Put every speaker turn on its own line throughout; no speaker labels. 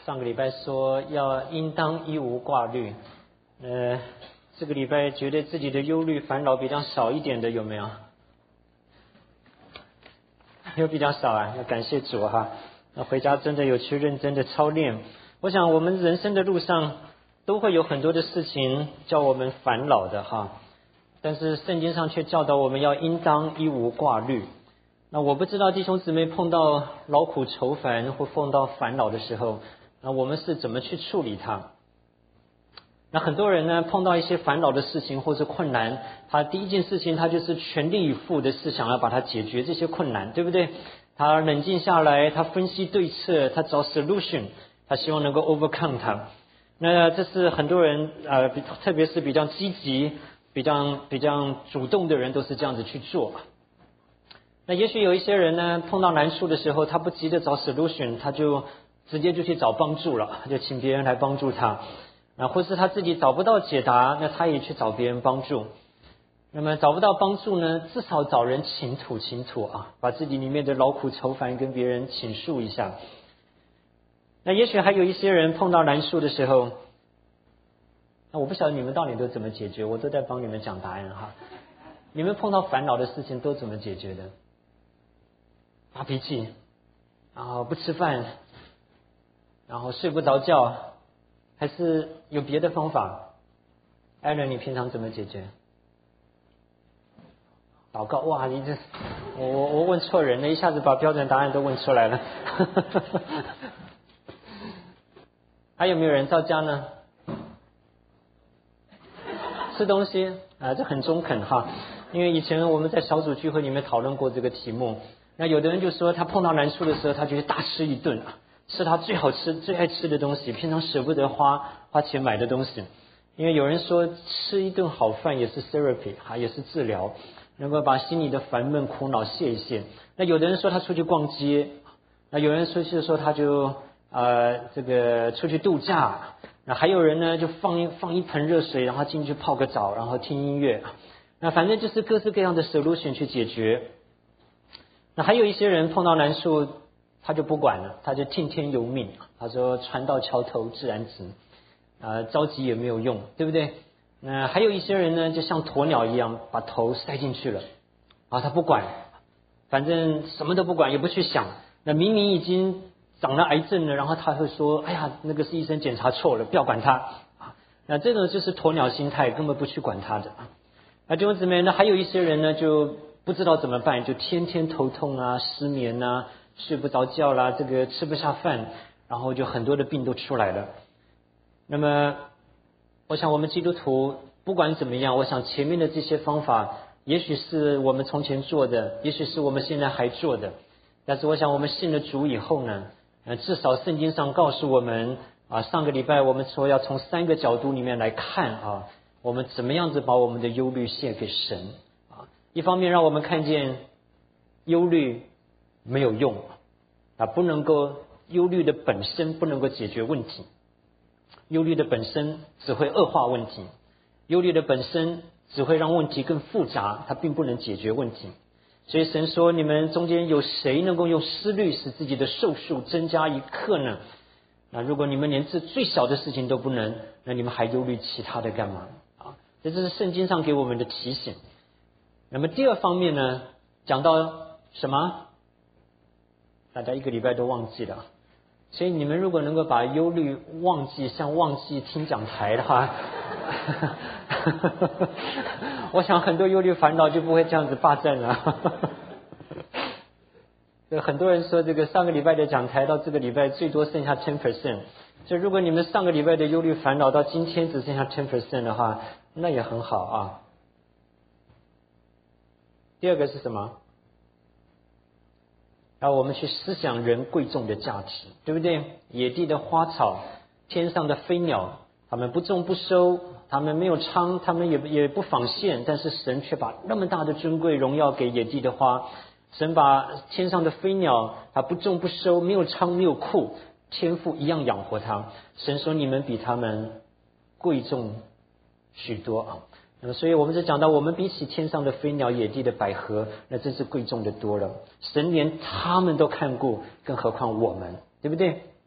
上个礼拜说要应当一无挂虑，这个礼拜觉得自己的忧虑烦恼比较少一点的有没有？有比较少啊，要感谢主哈。那回家真的有去认真的操练。我想我们人生的路上都会有很多的事情叫我们烦恼的哈，但是圣经上却教导我们要应当一无挂虑。那我不知道弟兄姊妹碰到劳苦愁烦或碰到烦恼的时候，那我们是怎么去处理它？那很多人呢碰到一些烦恼的事情或者困难，他第一件事情他就是全力以赴的是想要把它解决这些困难，对不对？他冷静下来，他分析对策，他找 solution， 他希望能够 overcome 它。那这是很多人特别是比较积极、比较主动的人都是这样子去做。那也许有一些人呢碰到难处的时候，他不急着找 solution， 他就直接就去找帮助了，就请别人来帮助他。或是他自己找不到解答，那他也去找别人帮助。那么找不到帮助呢，至少找人倾吐啊，把自己里面的劳苦愁烦跟别人倾诉一下。那也许还有一些人碰到难处的时候，那我不晓得你们到底都怎么解决，我都在帮你们讲答案哈。你们碰到烦恼的事情都怎么解决的？发脾气，然后不吃饭，然后睡不着觉，还是有别的方法？艾伦，你平常怎么解决？祷告。哇，你这我问错人了，一下子把标准答案都问出来了。还有没有人到家呢？吃东西啊，这很中肯哈。因为以前我们在小组聚会里面讨论过这个题目。那有的人就说他碰到难处的时候，他就大吃一顿啊，吃他最好吃、最爱吃的东西，平常舍不得花钱买的东西。因为有人说吃一顿好饭也是 therapy 哈，也是治疗，能够把心里的烦闷苦恼泄一泄。那有的人说他出去逛街，那有人说他就出去度假。那还有人呢就放一盆热水，然后进去泡个澡，然后听音乐。那反正就是各式各样的 solution 去解决。那还有一些人碰到难处，他就不管了，他就听天由命。他说船到桥头自然直，着急也没有用，对不对？那还有一些人呢，就像鸵鸟一样，把头塞进去了，他不管，反正什么都不管，也不去想。那明明已经长了癌症了，然后他会说，哎呀，那个是医生检查错了，不要管他。那这种就是鸵鸟心态，根本不去管他的。弟兄姊妹，那还有一些人呢，就不知道怎么办，就天天头痛啊、失眠啊、睡不着觉啦，这个吃不下饭，然后就很多的病都出来了。那么我想我们基督徒不管怎么样，我想前面的这些方法也许是我们从前做的，也许是我们现在还做的，但是我想我们信了主以后呢，至少圣经上告诉我们上个礼拜我们说要从3个角度里面来看我们怎么样子把我们的忧虑献给神一方面让我们看见忧虑没有用不能够，忧虑的本身不能够解决问题，忧虑的本身只会恶化问题，忧虑的本身只会让问题更复杂，它并不能解决问题。所以神说，你们中间有谁能够用思虑使自己的寿数增加1刻呢？那如果你们连这最小的事情都不能，那你们还忧虑其他的干嘛这是圣经上给我们的提醒。那么第二方面呢，讲到什么？大家一个礼拜都忘记了。所以你们如果能够把忧虑忘记，像忘记听讲台的话，我想很多忧虑烦恼就不会这样子霸占了。很多人说这个上个礼拜的讲台到这个礼拜最多剩下 10%， 就如果你们上个礼拜的忧虑烦恼到今天只剩下 10% 的话，那也很好第二个是什么？让我们去思想人贵重的价值，对不对？野地的花草，天上的飞鸟，他们不种不收，他们没有仓，他们也不纺线，但是神却把那么大的尊贵荣耀给野地的花。神把天上的飞鸟，他不种不收，没有仓没有库，天父一样养活他。神说你们比他们贵重许多那么所以我们就讲到，我们比起天上的飞鸟、野地的百合，那真是贵重的多了。神连他们都看顾，更何况我们，对不对？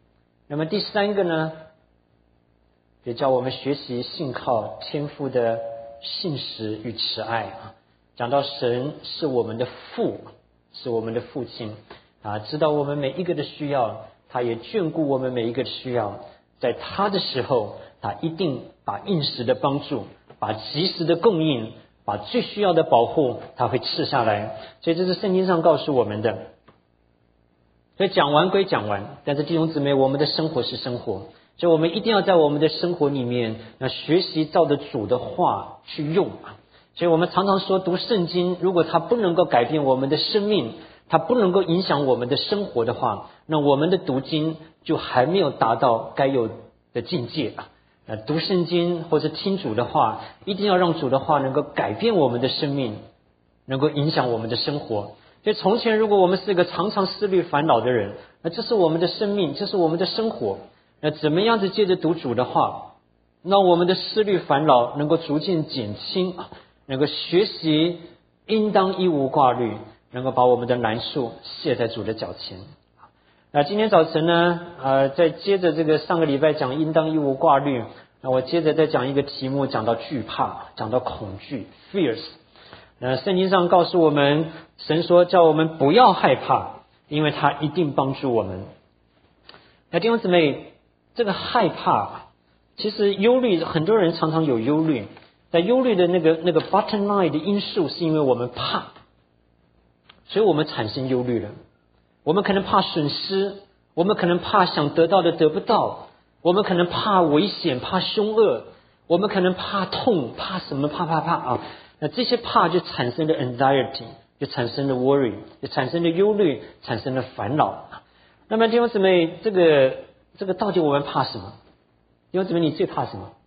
那么第三个呢，也叫我们学习信靠天父的信实与慈爱啊。讲到神是我们的父，是我们的父亲啊，知道我们每一个的需要，他也眷顾我们每一个的需要，在他的时候，他一定把应时的帮助，把及时的供应，把最需要的保护，他会赐下来。所以这是圣经上告诉我们的。所以讲完归讲完，但是弟兄姊妹，我们的生活是生活，所以我们一定要在我们的生活里面，学习照着主的话去用啊。所以我们常常说，读圣经，如果它不能够改变我们的生命，它不能够影响我们的生活的话，那我们的读经就还没有达到该有的境界啊。读圣经或者听主的话，一定要让主的话能够改变我们的生命，能够影响我们的生活。所以从前如果我们是一个常常思虑烦恼的人，那这是我们的生命，这是我们的生活。那怎么样子借着读主的话，让我们的思虑烦恼能够逐渐减轻，能够学习应当一无挂虑，能够把我们的难处卸在主的脚前。今天早晨呢，再接着这个上个礼拜讲应当一无挂虑，我接着再讲一个题目，讲到惧怕，讲到恐惧 fears。圣经上告诉我们，神说叫我们不要害怕，因为他一定帮助我们。弟兄姊妹，这个害怕，其实忧虑，很多人常常有忧虑，但忧虑的那个 bottom line 的因素是因为我们怕，所以我们产生忧虑了。我们可能怕损失，我们可能怕想得到的得不到，我们可能怕危险，怕凶恶，我们可能怕痛，怕什么，怕啊。那这些怕就产生了 anxiety， 就产生了 worry， 就产生了忧虑，产生了烦恼。那么弟兄姊妹，这个到底我们怕什么？弟兄姊妹，你最怕什么？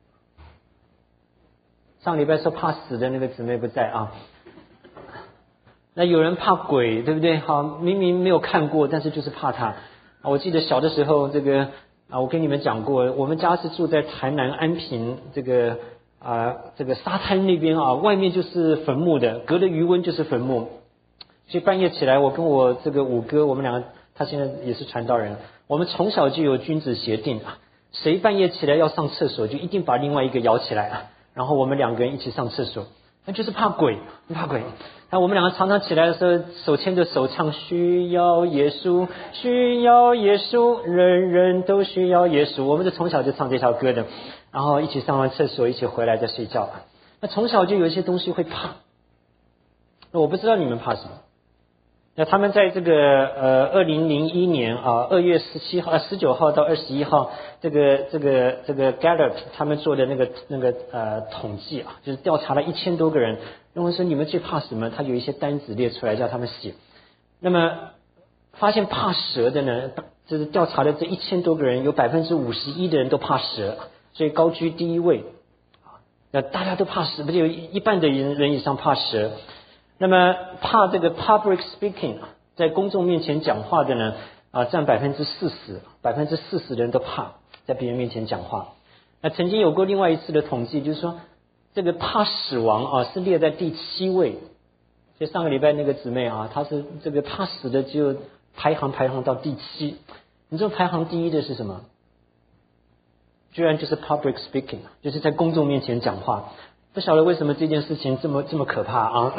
上礼拜说怕死的那个姊妹不在啊。那有人怕鬼，对不对？好，明明没有看过，但是就是怕他。我记得小的时候，我跟你们讲过，我们家是住在台南安平这个沙滩那边啊，外面就是坟墓的，隔着余温就是坟墓。所以半夜起来，我跟我这个五哥，我们两个，他现在也是传道人，我们从小就有君子协定啊，谁半夜起来要上厕所，就一定把另外一个摇起来啊，然后我们两个人一起上厕所。那就是怕鬼，怕鬼。那我们两个常常起来的时候，手牵着手唱需要耶稣，需要耶稣，人人都需要耶稣。我们就从小就唱这条歌的，然后一起上完厕所，一起回来再睡觉。那从小就有一些东西会怕。那我不知道你们怕什么。那他们在这个2001年2月19号到21号，这个 Gallup 他们做的那个统计啊，就是调查了1000多个人，然后说你们最怕什么？他有一些单子列出来叫他们写。那么发现怕蛇的呢，就是调查的这1000多个人，有51%的人都怕蛇，所以高居第一位。那大家都怕蛇，不就有一半的人以上怕蛇？那么怕这个 public speaking， 在公众面前讲话的呢，占40%，40%的人都怕在别人面前讲话。那曾经有过另外一次的统计，就是说这个怕死亡是列在第7位。所以上个礼拜那个姊妹她是这个怕死的，就排行到第7。你知道排行第1的是什么？居然就是 public speaking， 就是在公众面前讲话。不晓得为什么这件事情这么可怕啊。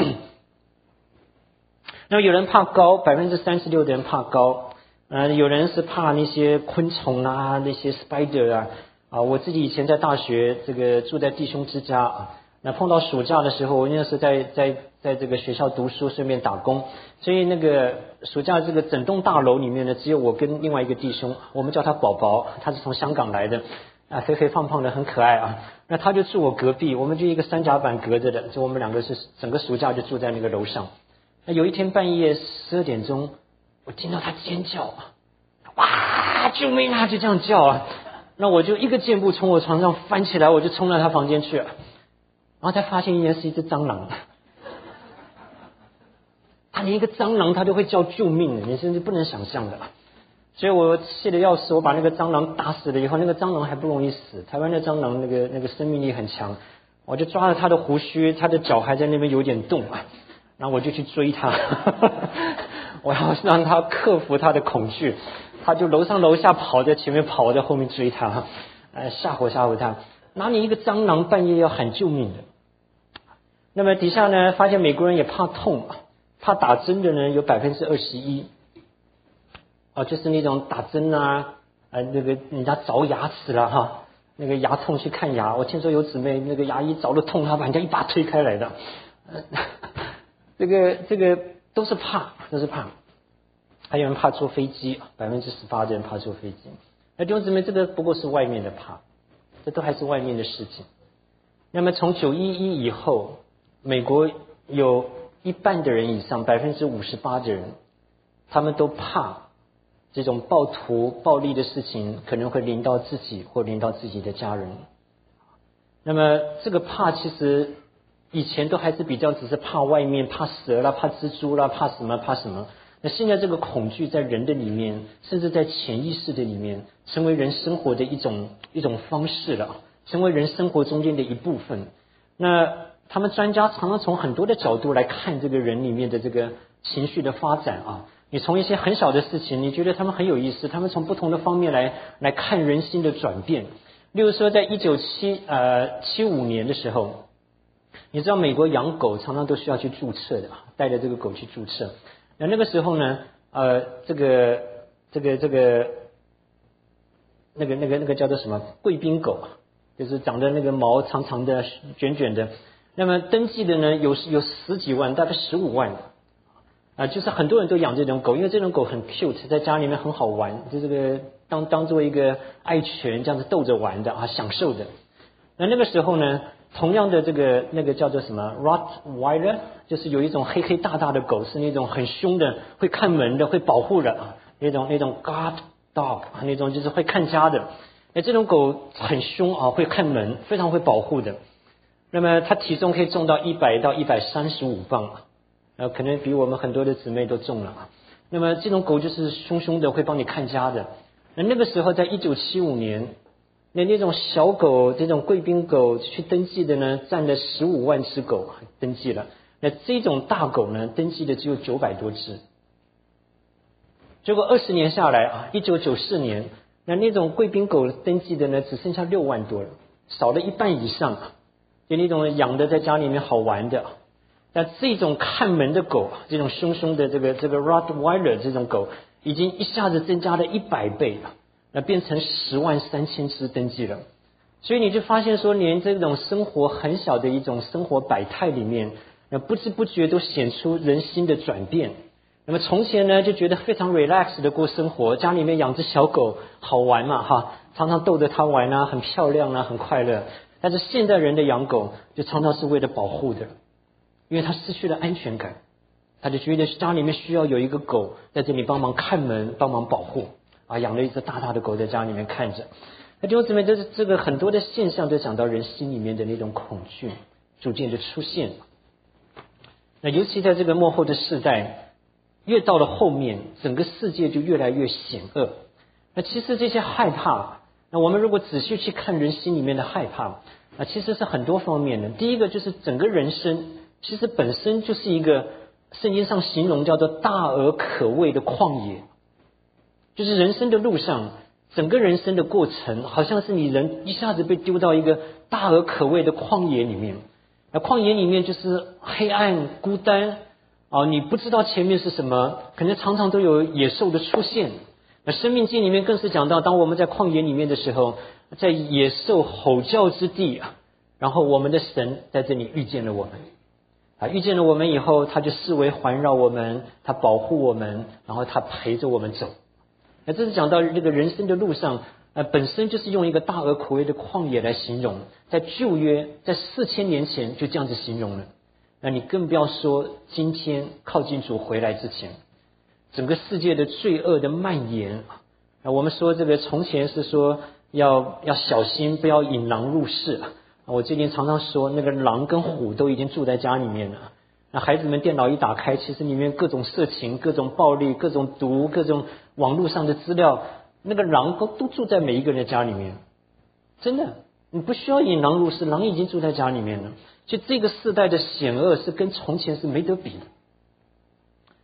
那么有人怕高，36%的人怕高，有人是怕那些昆虫啊，那些 spider 我自己以前在大学这个住在弟兄之家那碰到暑假的时候，我那时候在这个学校读书，顺便打工，所以那个暑假这个整栋大楼里面呢，只有我跟另外一个弟兄，我们叫他宝宝，他是从香港来的肥肥胖胖的，很可爱那他就住我隔壁，我们就一个3甲板隔着的，就我们两个是整个暑假就住在那个楼上。那有一天半夜12点钟，我听到他尖叫哇，救命啊！就这样叫那我就一个箭步从我床上翻起来，我就冲到他房间去了，然后才发现是一只蟑螂。他连一个蟑螂他都会叫救命的，你甚至不能想象的。所以我气得要死，我把那个蟑螂打死了以后，那个蟑螂还不容易死，台湾的蟑螂那个生命力很强，我就抓着他的胡须，他的脚还在那边有点动然后我就去追他我要让他克服他的恐惧。 他就楼上楼下跑，在前面跑，在后面追他，吓唬他，哪里一个蟑螂半夜要喊救命的？那么底下呢，发现美国人也怕痛，怕打针的呢有21%，就是那种打针啊，那个人家凿牙齿了哈，那个牙痛去看牙，我听说有姊妹那个牙医凿了痛，他把人家一把推开来的，这个都是怕。还有人怕坐飞机，18%的人怕坐飞机。弟兄姊妹，这个不过是外面的怕，这都还是外面的事情。那么从911以后，美国有一半的人以上，58%的人，他们都怕这种暴徒暴力的事情可能会临到自己或临到自己的家人。那么这个怕其实以前都还是比较只是怕外面，怕蛇啦，怕蜘蛛啦，怕什么。那现在这个恐惧在人的里面，甚至在潜意识的里面，成为人生活的一种方式了，成为人生活中间的一部分。那他们专家常常从很多的角度来看这个人里面的这个情绪的发展啊。你从一些很小的事情，你觉得他们很有意思，他们从不同的方面来看人心的转变。例如说，在1975年的时候，你知道美国养狗常常都需要去注册的，带着这个狗去注册。那个时候呢，这个叫做什么贵宾狗，就是长得那个毛长长的、卷卷的。那么登记的呢有10几万，大概15万。就是很多人都养这种狗，因为这种狗很 cute， 在家里面很好玩，就这个当做一个爱犬这样子逗着玩的享受的。那个时候呢，同样的那个叫做什么 Rottweiler， 就是有一种黑黑大大的狗，是那种很凶的，会看门的，会保护的那种 guard dog， 那种就是会看家的。这种狗很凶会看门，非常会保护的。那么它体重可以重到100到135磅。可能比我们很多的姊妹都重了。那么这种狗就是凶凶的，会帮你看家的。那个时候在1975年，那种小狗，这种贵宾狗去登记的呢，占了15万只狗登记了。那这种大狗呢，登记的只有900多只。结果20年下来1994年，那种贵宾狗登记的呢，只剩下6万多了，少了一半以上。就那种养的在家里面好玩的。那这种看门的狗，这种凶凶的这个 Rottweiler 这种狗，已经一下子增加了100倍了，那变成103000只登记了。所以你就发现说，连这种生活很小的一种生活百态里面，那不知不觉都显出人心的转变。那么从前呢，就觉得非常 relax 的过生活，家里面养只小狗好玩嘛常常逗着它玩很漂亮很快乐。但是现在人的养狗，就常常是为了保护的。因为他失去了安全感，他就觉得家里面需要有一个狗在这里帮忙看门、帮忙保护养了一只大大的狗在家里面看着。那弟兄姊妹，这个很多的现象都讲到人心里面的那种恐惧逐渐的出现。那尤其在这个末后的世代，越到了后面，整个世界就越来越险恶。那其实这些害怕，那我们如果仔细去看人心里面的害怕，其实是很多方面的。第一个就是整个人生其实本身就是一个圣经上形容叫做大而可畏的旷野，就是人生的路上，整个人生的过程，好像是你人一下子被丢到一个大而可畏的旷野里面。那旷野里面就是黑暗、孤单你不知道前面是什么，可能常常都有野兽的出现。那生命记里面更是讲到，当我们在旷野里面的时候，在野兽吼叫之地然后我们的神在这里遇见了我们。遇见了我们以后，他就视为环绕我们，他保护我们，然后他陪着我们走。那这是讲到这个人生的路上，本身就是用一个大而可畏的旷野来形容，在旧约在4000年前就这样子形容了。那你更不要说今天靠近主回来之前，整个世界的罪恶的蔓延。我们说这个从前是说要小心，不要引狼入室。我最近常常说，那个狼跟虎都已经住在家里面了。那孩子们电脑一打开，其实里面各种色情、各种暴力、各种毒、各种网络上的资料，那个狼都住在每一个人的家里面。真的，你不需要引狼入室，狼已经住在家里面了。所以这个世代的险恶是跟从前是没得比的。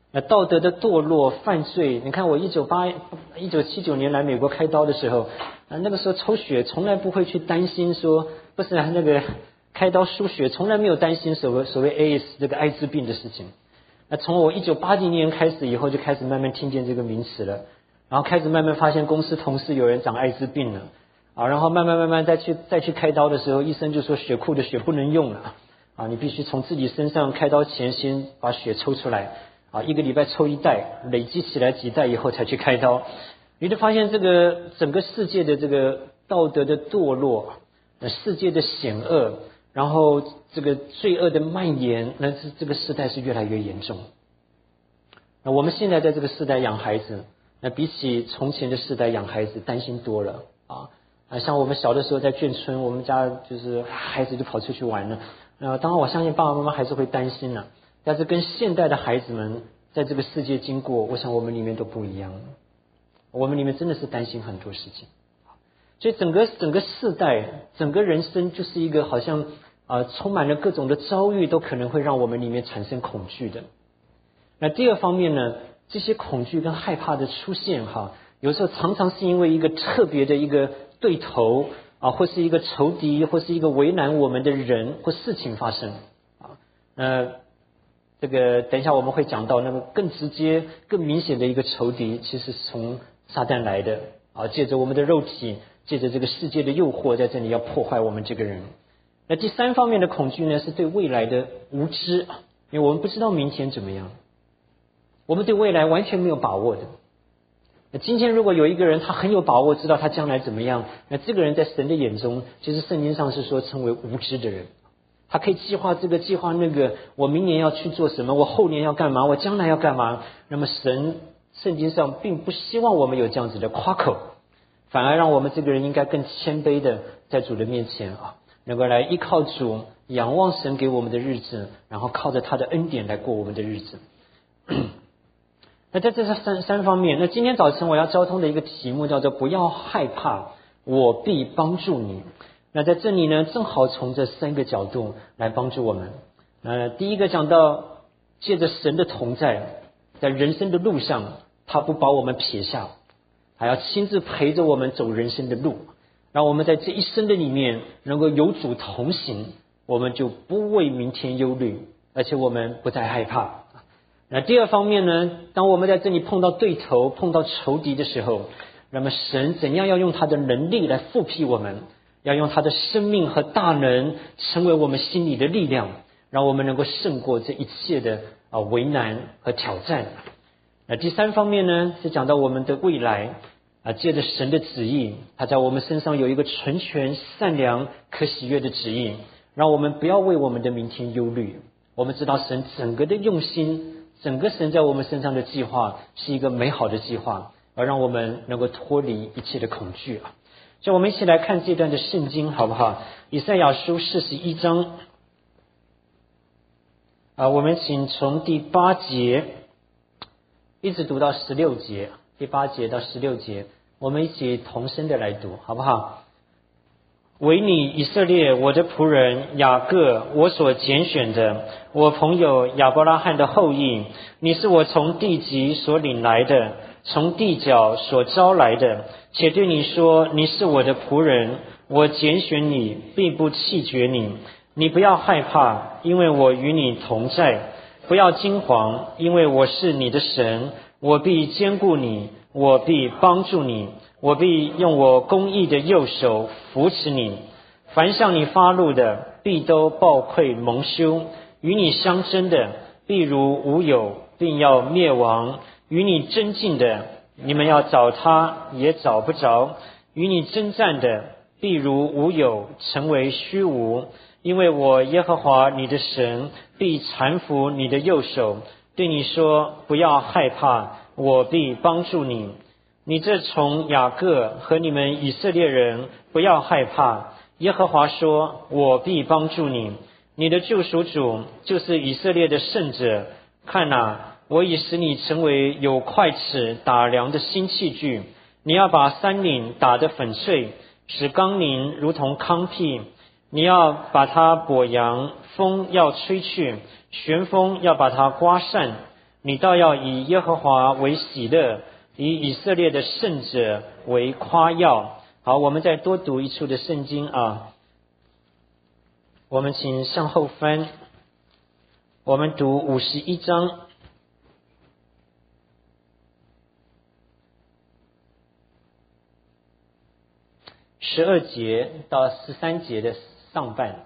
道德的堕落、犯罪。你看我1979年来美国开刀的时候，那个时候抽血从来不会去担心说，不是那个开刀输血从来没有担心所谓 AIDS 这个艾滋病的事情。那从我1980年开始以后，就开始慢慢听见这个名词了，然后开始慢慢发现公司同事有人长艾滋病了然后慢慢再去开刀的时候，医生就说血库的血不能用了你必须从自己身上开刀前先把血抽出来1个礼拜抽1袋，累积起来几袋以后才去开刀。你就发现这个整个世界的这个道德的堕落，世界的险恶，然后这个罪恶的蔓延，那这个时代是越来越严重。那我们现在在这个时代养孩子，那比起从前的时代养孩子担心多了像我们小的时候在眷村，我们家就是孩子就跑出去玩了当然我相信爸爸妈妈还是会担心的但是跟现代的孩子们在这个世界经过，我想我们里面都不一样，我们里面真的是担心很多事情。所以整个世代，整个人生就是一个好像充满了各种的遭遇，都可能会让我们里面产生恐惧的。那第二方面呢，这些恐惧跟害怕的出现有时候常常是因为一个特别的一个对头或是一个仇敌，或是一个为难我们的人或事情发生这个等一下我们会讲到那个更直接更明显的一个仇敌，其实是从撒旦来的借着我们的肉体，借着这个世界的诱惑，在这里要破坏我们这个人。那第三方面的恐惧呢，是对未来的无知，因为我们不知道明天怎么样，我们对未来完全没有把握的。那今天如果有一个人他很有把握知道他将来怎么样，那这个人在神的眼中，其实圣经上是说称为无知的人。他可以计划这个计划那个，我明年要去做什么，我后年要干嘛，我将来要干嘛。那么圣经上并不希望我们有这样子的夸口，反而让我们这个人应该更谦卑的在主的面前能够来依靠主，仰望神给我们的日子，然后靠着他的恩典来过我们的日子。那在这三方面，那今天早晨我要交通的一个题目叫做不要害怕，我必帮助你。那在这里呢，正好从这三个角度来帮助我们。第一个讲到借着神的同在，在人生的路上他不把我们撇下，还要亲自陪着我们走人生的路，让我们在这一生的里面能够有主同行，我们就不为明天忧虑，而且我们不再害怕。那第二方面呢，当我们在这里碰到对头碰到仇敌的时候，那么神怎样要用他的能力来复辟我们，要用他的生命和大能成为我们心里的力量，让我们能够胜过这一切的为难和挑战。那第三方面呢，是讲到我们的未来借着神的旨意，他在我们身上有一个纯全善良可喜悦的旨意，让我们不要为我们的明天忧虑。我们知道神整个的用心，整个神在我们身上的计划是一个美好的计划，而让我们能够脱离一切的恐惧所以我们一起来看这段的圣经好不好？以赛亚书41章我们请从第8节一直读到16节，第8节到16节，我们一起同声的来读好不好？唯你以色列，我的仆人雅各，我所拣选的，我朋友亚伯拉罕的后裔，你是我从地极所领来的，从地角所招来的，且对你说，你是我的仆人，我拣选你，并不弃绝你。你不要害怕，因为我与你同在；不要惊惶，因为我是你的神，我必坚固你，我必帮助你，我必用我公义的右手扶持你。凡向你发怒的，必都抱愧蒙羞；与你相争的，必如无有，并要灭亡；与你争竞的，你们要找他，也找不着；与你征战的，必如无有，成为虚无。因为我耶和华你的神必搀扶你的右手，对你说，不要害怕，我必帮助你。你这从雅各和你们以色列人，不要害怕，耶和华说，我必帮助你。你的救赎主就是以色列的圣者。看哪，我已使你成为有筷尺打粮的新器具。你要把山岭打得粉碎，使冈陵如同糠秕。你要把它簸扬，风要吹去，旋风要把它刮散。 你倒要以耶和华为喜乐，以以色列的圣者为夸耀。好，我们再多读一处的圣经啊。我们请向后翻，我们读51章12节到13节的上半。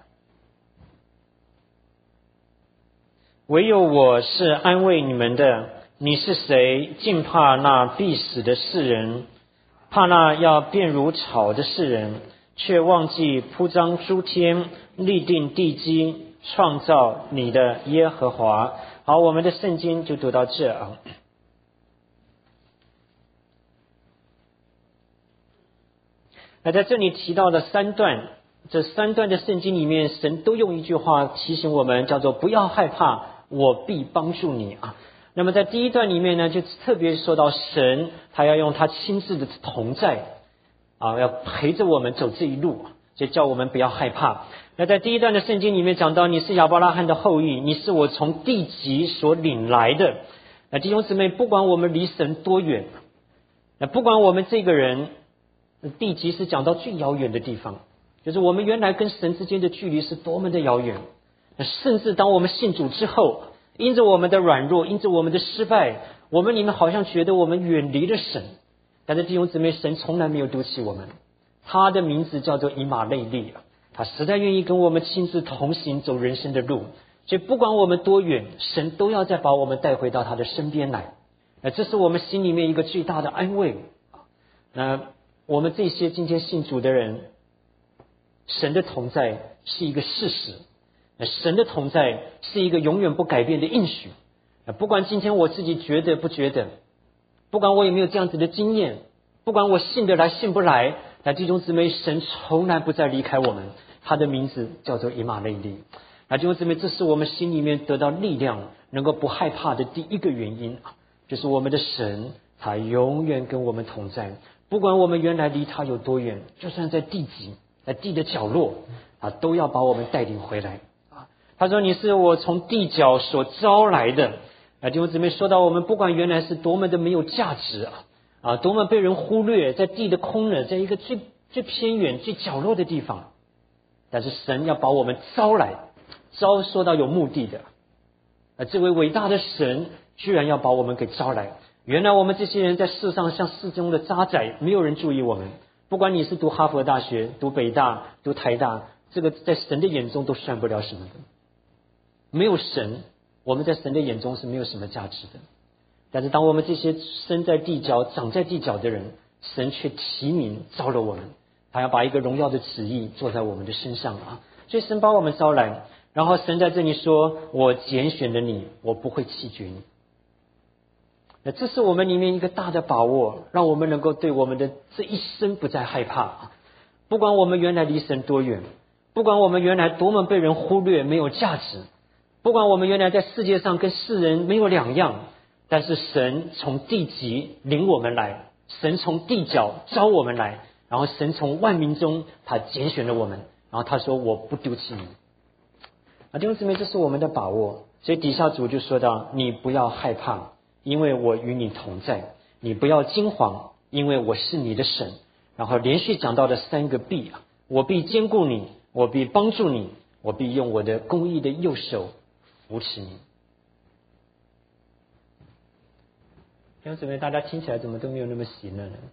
唯有我是安慰你们的，你是谁？竟怕那必死的世人，怕那要变如草的世人，却忘记铺张诸天，立定地基，创造你的耶和华。好，我们的圣经就读到这啊。那在这里提到的3段，这3段的圣经里面，神都用一句话提醒我们，叫做不要害怕，我必帮助你啊。那么在第一段里面呢，就特别说到神他要用他亲自的同在啊，要陪着我们走这一路，就叫我们不要害怕。那在第一段的圣经里面讲到，你是亚伯拉罕的后裔，你是我从地极所领来的。那弟兄姊妹，不管我们离神多远，那不管我们这个人，地极是讲到最遥远的地方，就是我们原来跟神之间的距离是多么的遥远。甚至当我们信主之后，因着我们的软弱，因着我们的失败，我们里面好像觉得我们远离了神。但是弟兄姊妹，神从来没有丢弃我们，他的名字叫做以马内利，他实在愿意跟我们亲自同行走人生的路。所以不管我们多远，神都要再把我们带回到他的身边来。这是我们心里面一个最大的安慰。那我们这些今天信主的人，神的同在是一个事实，神的同在是一个永远不改变的应许。不管今天我自己觉得不觉得，不管我有没有这样子的经验，不管我信得来信不来，那弟兄姊妹，神从来不再离开我们，他的名字叫做以马内利。那弟兄姊妹，这是我们心里面得到力量，能够不害怕的第一个原因，就是我们的神他永远跟我们同在。不管我们原来离他有多远，就算在地极，在地的角落，都要把我们带领回来。他说你是我从地角所招来的。弟兄姊妹，说到我们不管原来是多么的没有价值多么被人忽略，在地的空呢，在一个最偏远最角落的地方，但是神要把我们招来，说到有目的的。这位伟大的神居然要把我们给招来。原来我们这些人在世上像世中的渣滓，没有人注意我们。不管你是读哈佛大学、读北大、读台大，这个在神的眼中都算不了什么的。没有神，我们在神的眼中是没有什么价值的。但是当我们这些生在地角、长在地角的人，神却提名招了我们，他要把一个荣耀的旨意做在我们的身上所以神把我们招来，然后神在这里说，我拣选了你，我不会弃绝你。那这是我们里面一个大的把握，让我们能够对我们的这一生不再害怕。不管我们原来离神多远，不管我们原来多么被人忽略没有价值，不管我们原来在世界上跟世人没有两样，但是神从地极领我们来，神从地角招我们来，然后神从万民中他拣选了我们，然后他说我不丢弃你。弟兄姊妹，这是我们的把握。所以底下主就说到，你不要害怕，因为我与你同在，你不要惊惶，因为我是你的神。然后连续讲到的3个必，我必坚固你，我必帮助你，我必用我的公义的右手扶持你。弟兄姊妹，大家听起来怎么都没有那么喜乐呢？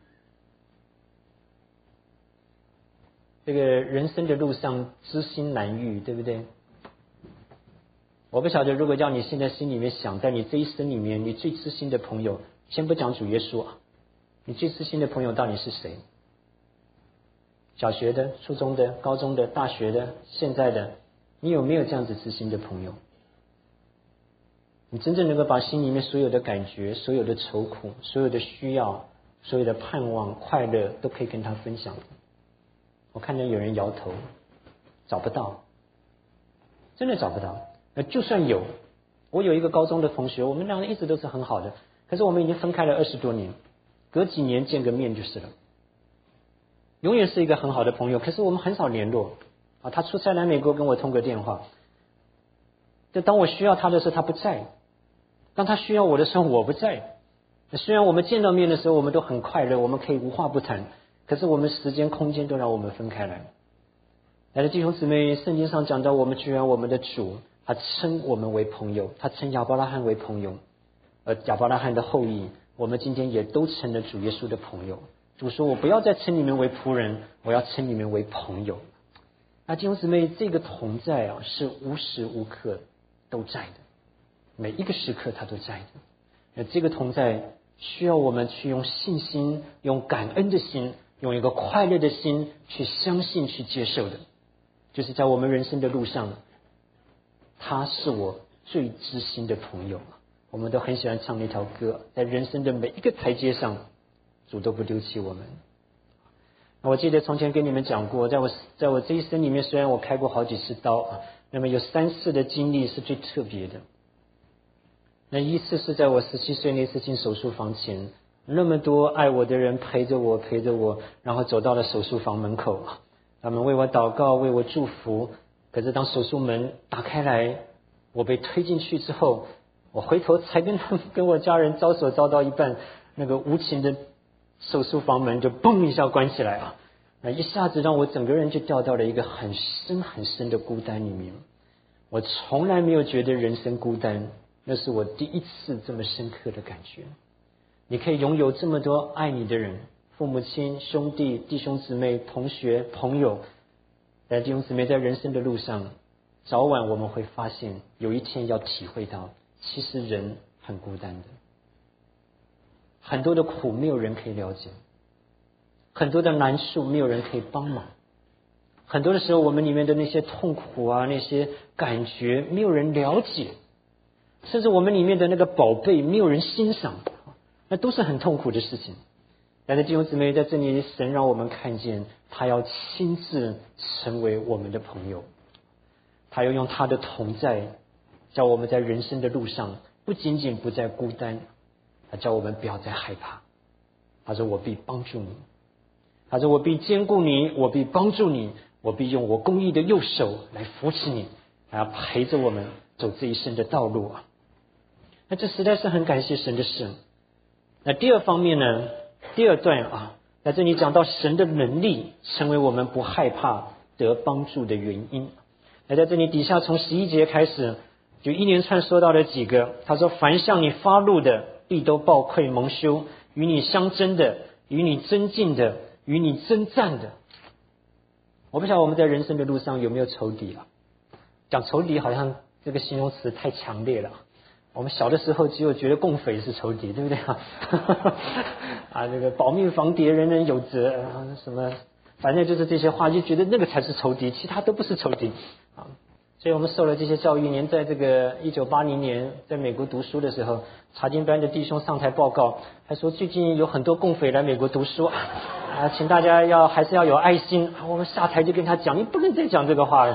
这个人生的路上知心难遇，对不对？我不晓得，如果叫你现在心里面想，在你这一生里面你最知心的朋友，先不讲主耶稣你最知心的朋友到底是谁？小学的、初中的、高中的、大学的、现在的，你有没有这样子知心的朋友？你真正能够把心里面所有的感觉、所有的愁苦、所有的需要、所有的盼望、快乐都可以跟他分享？我看见有人摇头，找不到，真的找不到。就算有，我有一个高中的同学，我们两个一直都是很好的，可是我们已经分开了20多年，隔几年见个面就是了。永远是一个很好的朋友，可是我们很少联络他出差来美国跟我通个电话，就当我需要他的时候他不在， 当他需要我的时候我不在。虽然我们见到面的时候我们都很快乐，我们可以无话不谈，可是我们时间空间都让我们分开来。来的弟兄姊妹，圣经上讲到我们居然我们的主他称我们为朋友，他称亚伯拉罕为朋友，而亚伯拉罕的后裔我们今天也都成了主耶稣的朋友。主说我不要再称你们为仆人，我要称你们为朋友。那弟兄姊妹，这个同在啊是无时无刻都在的，每一个时刻他都在的。那这个同在需要我们去用信心，用感恩的心，用一个快乐的心去相信去接受的。就是在我们人生的路上，他是我最知心的朋友。我们都很喜欢唱那条歌，在人生的每一个台阶上，主都不丢弃我们。我记得从前跟你们讲过，在我这一生里面，虽然我开过好几次刀，那么有3次的经历是最特别的。那一次是在我17岁那次进手术房前，那么多爱我的人陪着我，然后走到了手术房门口，他们为我祷告，为我祝福。可是当手术门打开来，我被推进去之后，我回头才跟我家人招手招到一半，那个无情的手术房门就嘣一下关起来啊！那一下子让我整个人就掉到了一个很深很深的孤单里面。我从来没有觉得人生孤单，那是我第一次这么深刻的感觉。你可以拥有这么多爱你的人，父母亲、兄弟、弟兄姊妹、同学、朋友，但弟兄姊妹在人生的路上，早晚我们会发现，有一天要体会到，其实人很孤单的。很多的苦没有人可以了解，很多的难处没有人可以帮忙，很多的时候我们里面的那些痛苦啊，那些感觉没有人了解，甚至我们里面的那个宝贝没有人欣赏，那都是很痛苦的事情。但是弟兄姊妹，在这里神让我们看见，他要亲自成为我们的朋友，他要用他的同在，叫我们在人生的路上不仅仅不再孤单，他叫我们不要再害怕。他说我必帮助你，他说我必坚固你，我必帮助你，我必用我公义的右手来扶持你，还要陪着我们走这一生的道路啊。那这实在是很感谢神的事。那第二方面呢，第二段啊，在这里讲到神的能力成为我们不害怕得帮助的原因。那在这里底下从11节开始，就一连串说到了几个。他说凡向你发怒的，必都抱愧蒙羞；与你相争的，与你争竞的，与你争战的。我不晓得我们在人生的路上有没有仇敌啊？讲仇敌好像这个形容词太强烈了。我们小的时候只有觉得共匪是仇敌，对不对啊？啊，这个保命防谍，人人有责，什么，反正就是这些话，就觉得那个才是仇敌，其他都不是仇敌啊。所以我们受了这些教育。连在这个1980年在美国读书的时候，查经班的弟兄上台报告，还说最近有很多共匪来美国读书啊，请大家还是要有爱心。我们下台就跟他讲，你不能再讲这个话了。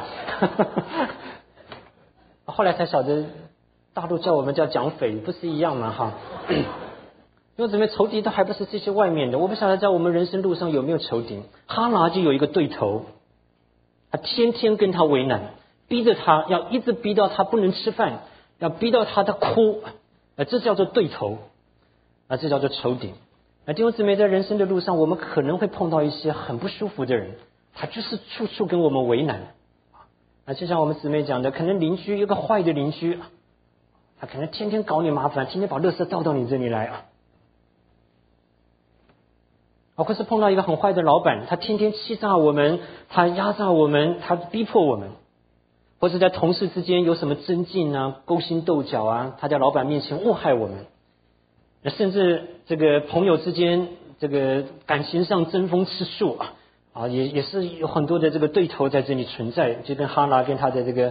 后来才晓得，大陆叫我们叫讲匪，不是一样吗？哈，因为怎么仇敌都还不是这些外面的。我不晓得在我们人生路上有没有仇敌。哈拿就有一个对头，他天天跟他为难，逼着他要一直逼到他不能吃饭，要逼到他的哭，这叫做对头，这叫做仇敌。弟兄姊妹，在人生的路上，我们可能会碰到一些很不舒服的人，他就是处处跟我们为难。就像我们姊妹讲的，可能邻居有个坏的邻居，他可能天天搞你麻烦，天天把垃圾倒到你这里来或是碰到一个很坏的老板，他天天欺诈我们，他压榨我们，他逼迫我们。或者在同事之间有什么争竞啊，勾心斗角他在老板面前误害我们。甚至这个朋友之间，这个感情上争风吃醋也是有很多的这个对头在这里存在。就跟哈拿跟他的这个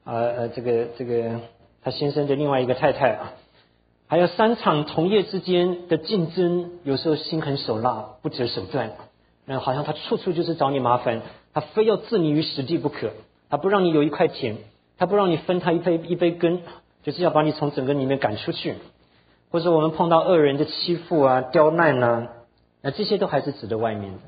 他先生的另外一个太太还有商场同业之间的竞争，有时候心狠手辣，不择手段，好像他处处就是找你麻烦，他非要置你于死地不可，他不让你有一块田，他不让你分他一杯羹，就是要把你从整个里面赶出去。或者我们碰到恶人的欺负刁难这些都还是指的外面的。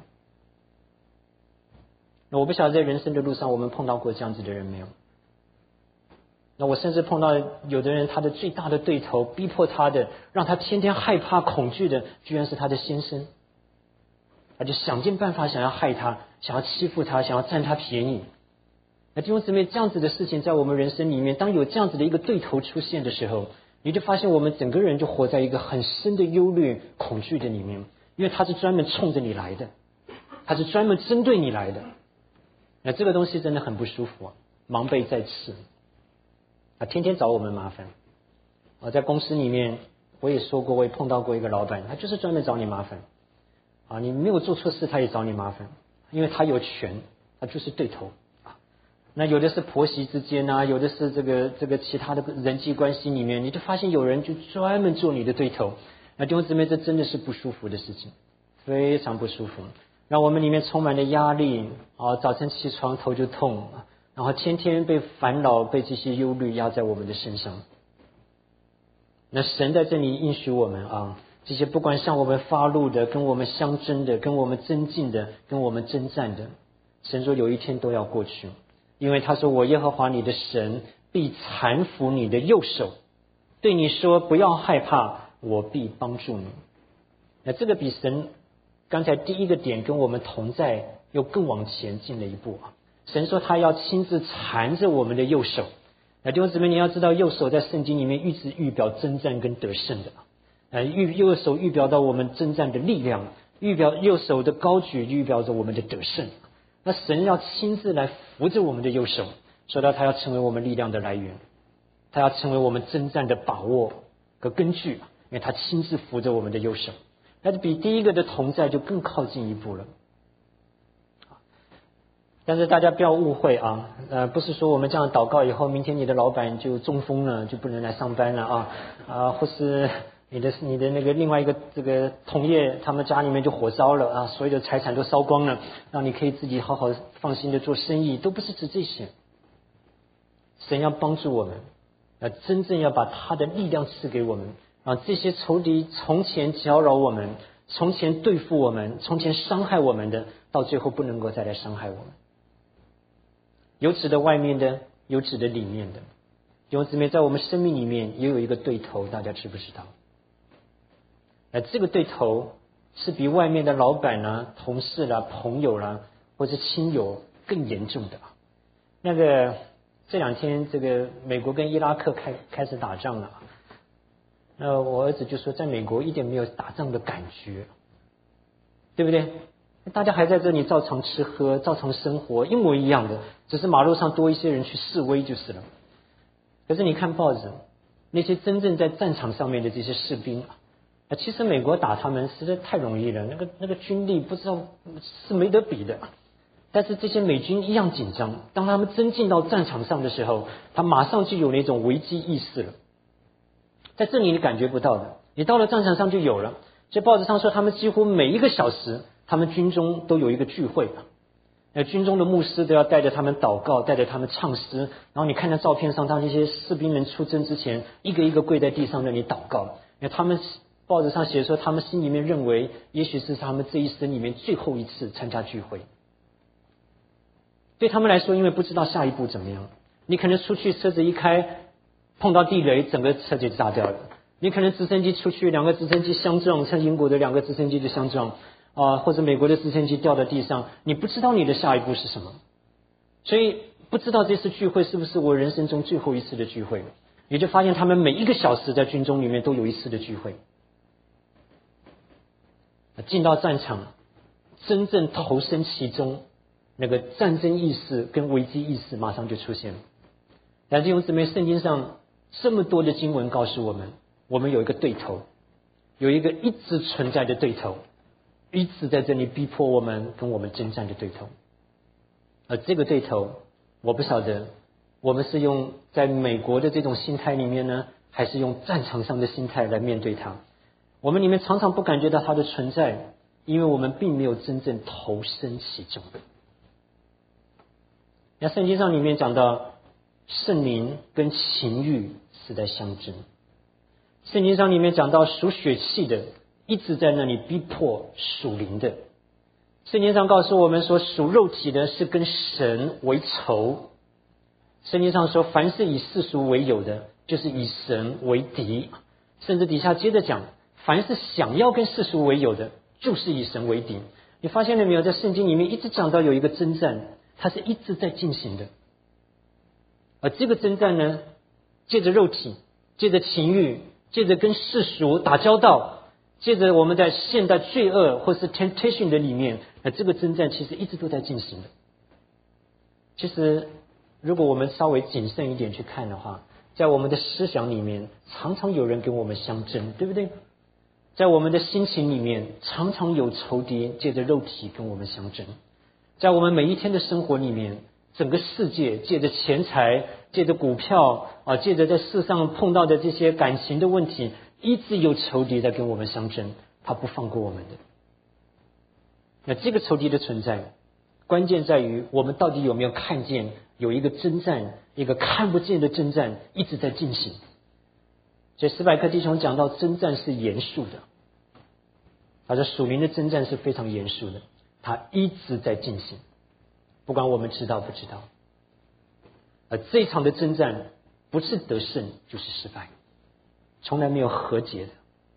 我不晓得在人生的路上我们碰到过这样子的人没有。 那我甚至碰到有的人，他的最大的对头，逼迫他的，让他天天害怕恐惧的，居然是他的先生。他就想尽办法想要害他，想要欺负他，想要占他便宜。那弟兄姊妹，这样子的事情在我们人生里面，当有这样子的一个对头出现的时候，你就发现我们整个人就活在一个很深的忧虑、恐惧的里面，因为他是专门冲着你来的，他是专门针对你来的。那这个东西真的很不舒服啊，芒背在刺啊，天天找我们麻烦。在公司里面我也说过，我也碰到过一个老板，他就是专门找你麻烦啊，你没有做错事他也找你麻烦，因为他有权，他就是对头啊。那有的是婆媳之间啊，有的是这个其他的人际关系里面，你就发现有人就专门做你的对头。那弟兄姊妹，这真的是不舒服的事情，非常不舒服，让我们里面充满了压力啊，早晨起床头就痛，然后天天被烦恼、被这些忧虑压在我们的身上。那神在这里应许我们啊，这些不管向我们发怒的、跟我们相争的、跟我们争竞的、跟我们征战的，神说有一天都要过去，因为他说我耶和华你的神必搀扶你的右手，对你说不要害怕，我必帮助你。那这个比神刚才第一个点跟我们同在又更往前进了一步啊！神说他要亲自缠着我们的右手。那弟兄姊妹，你要知道右手在圣经里面一直预表征战跟得胜的，右手预表到我们征战的力量，右手的高举预表着我们的得胜。那神要亲自来扶着我们的右手，说到他要成为我们力量的来源，他要成为我们征战的把握和根据，因为他亲自扶着我们的右手。那就比第一个的同在就更靠近一步了。但是大家不要误会啊，不是说我们这样祷告以后，明天你的老板就中风了，就不能来上班了或是你的那个另外一个这个同业，他们家里面就火烧了啊，所有的财产都烧光了，让你可以自己好好放心的做生意，都不是指这些。神要帮助我们，真正要把他的力量赐给我们，让这些仇敌从前搅扰我们、从前对付我们、从前伤害我们的，到最后不能够再来伤害我们。有指的外面的，有指的里面的。弟兄姊妹，在我们生命里面也有一个对头，大家知不知道？这个对头是比外面的老板啦、同事啦、朋友啦或者亲友更严重的。这两天这个美国跟伊拉克开始打仗了，那我儿子就说，在美国一点没有打仗的感觉，对不对？大家还在这里照常吃喝，照常生活，一模一样的，只是马路上多一些人去示威就是了。可是你看报纸，那些真正在战场上面的这些士兵其实美国打他们实在太容易了，那个军力不知道是没得比的。但是这些美军一样紧张，当他们真进到战场上的时候，他马上就有那种危机意识了。在这里你感觉不到的，你到了战场上就有了。所以报纸上说，他们几乎每一个小时，他们军中都有一个聚会，军中的牧师都要带着他们祷告，带着他们唱诗。然后你看到照片上，当这些士兵们出征之前，一个一个跪在地上那里祷告。因为他们报纸上写说，他们心里面认为，也许是他们这一生里面最后一次参加聚会。对他们来说，因为不知道下一步怎么样，你可能出去车子一开，碰到地雷，整个车就炸掉了。你可能直升机出去，两个直升机相撞，像英国的两个直升机就相撞或者美国的直升机掉在地上，你不知道你的下一步是什么。所以不知道这次聚会是不是我人生中最后一次的聚会，你就发现他们每一个小时在军中里面都有一次的聚会。进到战场，真正投身其中，那个战争意识跟危机意识马上就出现了。但弟兄姊妹，圣经上这么多的经文告诉我们，我们有一个对头，有一个一直存在的对头，一直在这里逼迫我们跟我们征战的对头。而这个对头，我不晓得我们是用在美国的这种心态里面呢，还是用战场上的心态来面对它。我们里面常常不感觉到它的存在，因为我们并没有真正投身其中。那圣经上里面讲到，圣灵跟情欲是在相争。圣经上里面讲到，属血气的一直在那里逼迫属灵的。圣经上告诉我们说，属肉体的是跟神为仇。 圣经上说，凡是以世俗为友的，就是以神为敌。甚至底下接着讲，凡是想要跟世俗为友的，就是以神为敌。你发现了没有？在圣经里面一直讲到有一个征战，它是一直在进行的。而这个征战呢，借着肉体，借着情欲，借着跟世俗打交道，借着我们在现代罪恶或是 temptation 的里面，这个征战其实一直都在进行的。其实如果我们稍微谨慎一点去看的话，在我们的思想里面常常有人跟我们相争，对不对？在我们的心情里面常常有仇敌借着肉体跟我们相争。在我们每一天的生活里面，整个世界借着钱财，借着股票借着在世上碰到的这些感情的问题，一直有仇敌在跟我们相争，他不放过我们的。那这个仇敌的存在，关键在于我们到底有没有看见有一个征战，一个看不见的征战一直在进行。所以史百克弟兄讲到征战是严肃的，他说属灵的征战是非常严肃的，他一直在进行，不管我们知道不知道。而这一场的征战不是得胜就是失败，从来没有和解的。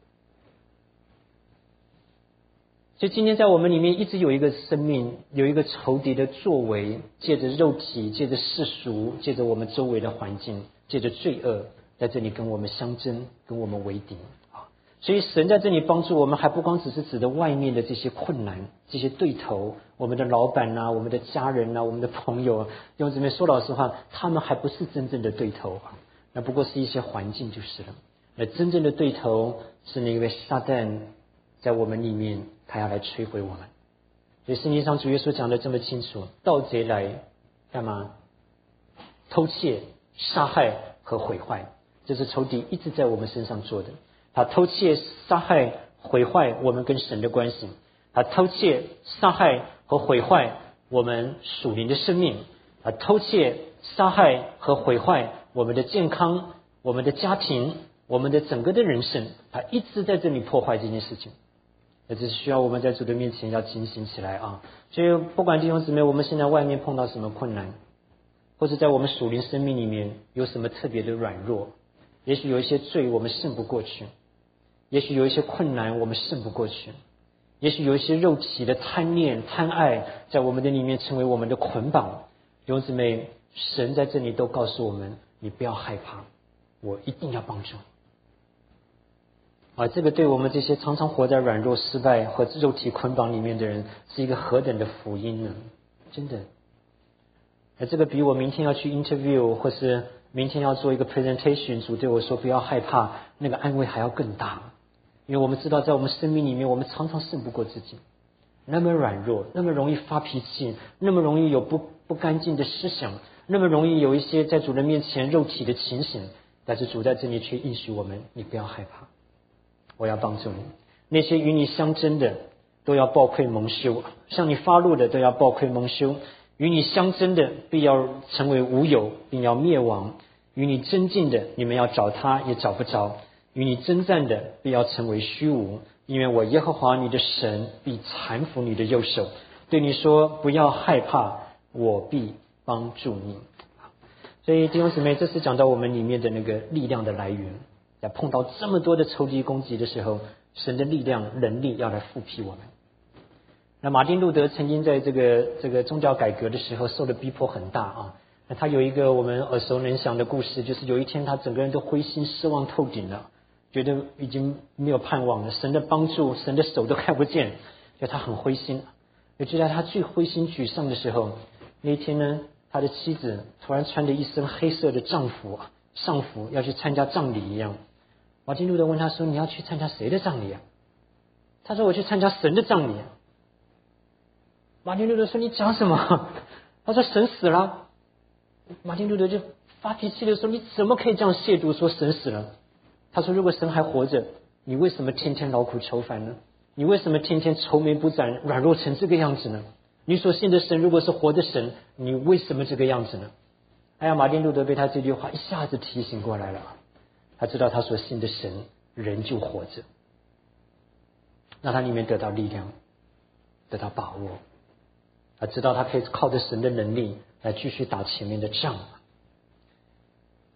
所以今天在我们里面一直有一个生命，有一个仇敌的作为，借着肉体，借着世俗，借着我们周围的环境，借着罪恶，在这里跟我们相争，跟我们为敌。所以神在这里帮助我们，还不光只是指的外面的这些困难，这些对头，我们的老板啊，我们的家人啊，我们的朋友啊，弟兄姊妹，说老实话，他们还不是真正的对头那不过是一些环境就是了。那真正的对头是那位撒旦，在我们里面，他要来摧毁我们。所以圣经上主耶稣讲的这么清楚，盗贼来干嘛？偷窃、杀害和毁坏，这是仇敌一直在我们身上做的。他偷窃、杀害、毁坏我们跟神的关系，他偷窃、杀害和毁坏我们属灵的生命，他偷窃、杀害和毁坏我们的健康、我们的家庭、我们的整个的人生，他一直在这里破坏这件事情。这是需要我们在主的面前要警醒起来啊！所以不管弟兄姊妹，我们现在外面碰到什么困难，或者在我们属灵生命里面有什么特别的软弱，也许有一些罪我们胜不过去，也许有一些困难我们胜不过去，也许有一些肉体的贪念、贪爱在我们的里面成为我们的捆绑。弟兄姊妹，神在这里都告诉我们，你不要害怕，我一定要帮助你。这个对我们这些常常活在软弱、失败和肉体捆绑里面的人，是一个何等的福音呢？真的。这个比我明天要去 interview 或是明天要做一个 presentation， 主对我说不要害怕，那个安慰还要更大。因为我们知道在我们生命里面，我们常常胜不过自己，那么软弱，那么容易发脾气，那么容易有不干净的思想，那么容易有一些在主人面前肉体的情形，但是主在这里却应许我们，你不要害怕，我要帮助你。那些与你相争的都要抱愧蒙羞，向你发怒的都要抱愧蒙羞，与你相争的必要成为无有，并要灭亡。与你争竞的，你们要找他也找不着；与你征战的必要成为虚无，因为我耶和华你的神必搀扶你的右手，对你说不要害怕，我必帮助你。所以弟兄姊妹，这是讲到我们里面的那个力量的来源。在碰到这么多的仇敌攻击的时候，神的力量能力要来复辟我们。那马丁路德曾经在这个宗教改革的时候受的逼迫很大啊。那他有一个我们耳熟能详的故事，就是有一天他整个人都灰心失望透顶了，觉得已经没有盼望了，神的帮助，神的手都看不见，所以他很灰心。就在他最灰心沮丧的时候，那一天呢，他的妻子突然穿着一身黑色的上服要去参加葬礼一样。马丁路德问他说，你要去参加谁的葬礼啊？他说，我去参加神的葬礼。马丁路德说，你讲什么？他说，神死了。马丁路德就发脾气的说，你怎么可以这样亵渎说神死了？他说，如果神还活着，你为什么天天劳苦愁烦呢？你为什么天天愁眉不展，软弱成这个样子呢？你所信的神如果是活的神，你为什么这个样子呢？哎呀，马丁路德被他这句话一下子提醒过来了。他知道他所信的神仍旧活着，让他里面得到力量，得到把握。他知道他可以靠着神的能力来继续打前面的仗。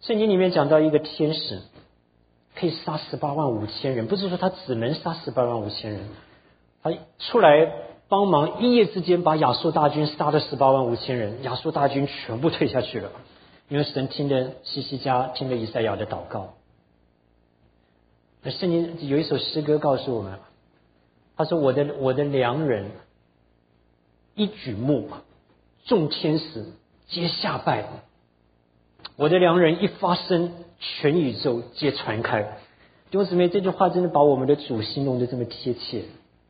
圣经里面讲到一个天使可以杀185000人，不是说他只能杀185000人，他出来帮忙，一夜之间把亚述大军杀了185000人，亚述大军全部退下去了，因为神听了西西家，听了以赛亚的祷告。那圣经有一首诗歌告诉我们，他说我的良人一举目，众天使皆下拜，我的良人一发声，全宇宙皆传开。弟兄姊妹，这句话真的把我们的主形容的这么贴切。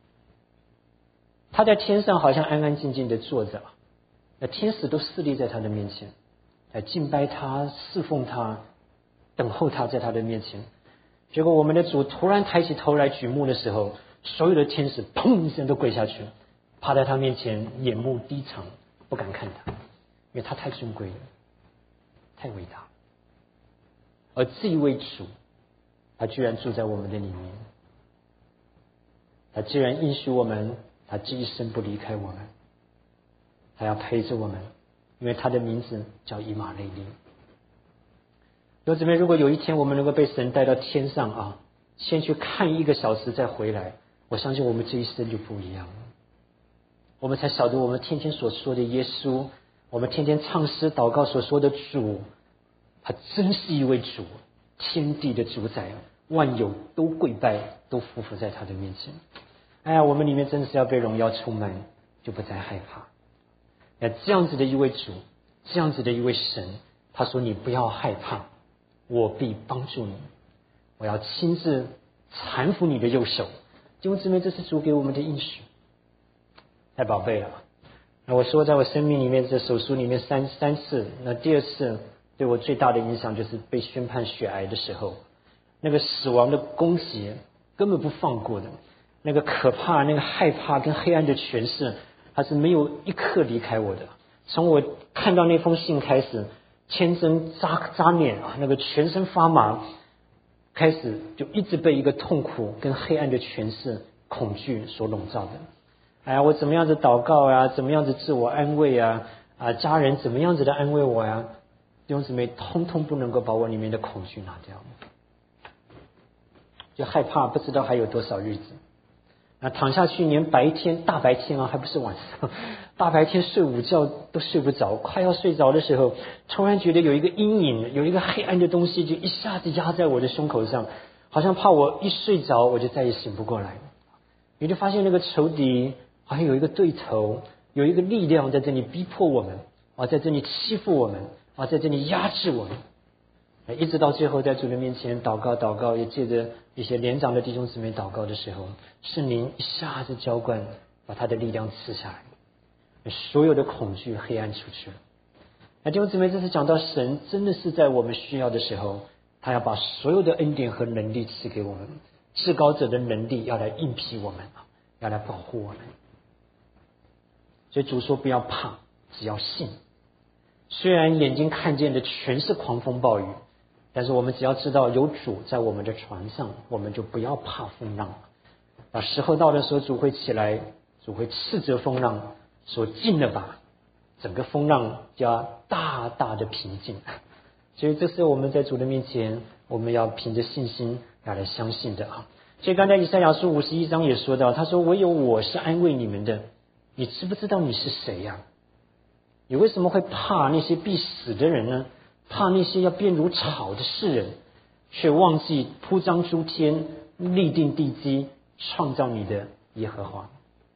他在天上好像安安静静的坐着，那天使都侍立在他的面前，来敬拜他，侍奉他，等候他在他的面前。结果我们的主突然抬起头来举目的时候，所有的天使砰一声都跪下去，趴在他面前，眼目低长，不敢看他，因为他太尊贵了，太伟大。而这一位主，他居然住在我们的里面，他居然应许我们，他这一生不离开我们，他要陪着我们，因为他的名字叫以马内利。弟兄姊妹，如果有一天我们能够被神带到天上啊，先去看1个小时再回来，我相信我们这一生就不一样了。我们才晓得我们天天所说的耶稣，我们天天唱诗祷告所说的主，他真是一位主，天地的主宰，万有都跪拜，都匍匐在他的面前。哎呀，我们里面真的是要被荣耀充满，就不再害怕。这样子的一位主，这样子的一位神，他说你不要害怕，我必帮助你，我要亲自搀扶你的右手。弟兄姊妹，这是主给我们的应许，太宝贝了。那我说在我生命里面这手书里面三次，那第2次对我最大的影响就是被宣判血癌的时候，那个死亡的攻击根本不放过的，那个可怕，那个害怕跟黑暗的权势，它是没有一刻离开我的。从我看到那封信开始，千针扎脸啊，那个全身发麻，开始就一直被一个痛苦跟黑暗的权势恐惧所笼罩的。哎呀，我怎么样子祷告啊，怎么样子自我安慰啊，家人怎么样子的安慰我呀，弟兄姊妹，通通不能够把我里面的恐惧拿掉，就害怕不知道还有多少日子。那躺下去，连白天大白天啊，还不是晚上，大白天睡午觉都睡不着，快要睡着的时候，突然觉得有一个阴影，有一个黑暗的东西就一下子压在我的胸口上，好像怕我一睡着我就再也醒不过来。你就发现那个仇敌好像有一个对头，有一个力量在这里逼迫我们啊，在这里欺负我们啊，在这里压制我们。一直到最后在主的面前祷告，也借着一些年长的弟兄姊妹祷告的时候，圣灵一下子浇灌，把他的力量赐下来，所有的恐惧黑暗出去了。那弟兄姊妹，这是讲到神真的是在我们需要的时候，他要把所有的恩典和能力赐给我们，至高者的能力要来应庇我们，要来保护我们。所以主说不要怕，只要信。虽然眼睛看见的全是狂风暴雨，但是我们只要知道有主在我们的船上，我们就不要怕风浪。时候到的时候，主会起来，主会斥责风浪，说尽了吧，整个风浪就要大大的平静。所以这是我们在主的面前，我们要凭着信心要来相信的啊。所以刚才以赛亚书51章也说到，他说唯有我是安慰你们的，你知不知道你是谁呀？你为什么会怕那些必死的人呢？怕那些要变如草的世人，却忘记铺张诸天，立定地基，创造你的耶和华。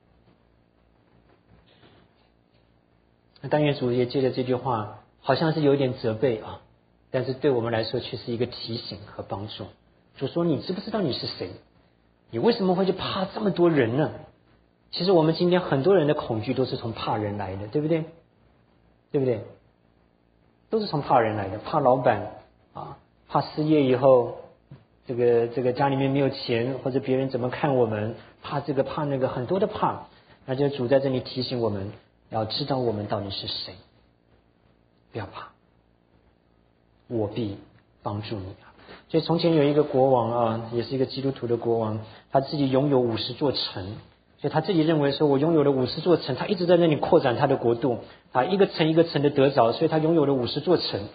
但愿主也借着这句话，好像是有一点责备啊，但是对我们来说却是一个提醒和帮助。主说你知不知道你是谁？你为什么会去怕这么多人呢？其实我们今天很多人的恐惧都是从怕人来的，对不对？对不对？都是从怕人来的，怕老板啊，怕失业以后这个家里面没有钱，或者别人怎么看我们，怕这个怕那个，很多的怕。那就主在这里提醒我们，要知道我们到底是谁，不要怕，我必帮助你。所以从前有一个国王啊，也是一个基督徒的国王，他自己拥有50座城。所以他自己认为说，我拥有了50座城，他一直在那里扩展他的国度啊，一个城一个城的得着，所以他拥有了50座城。所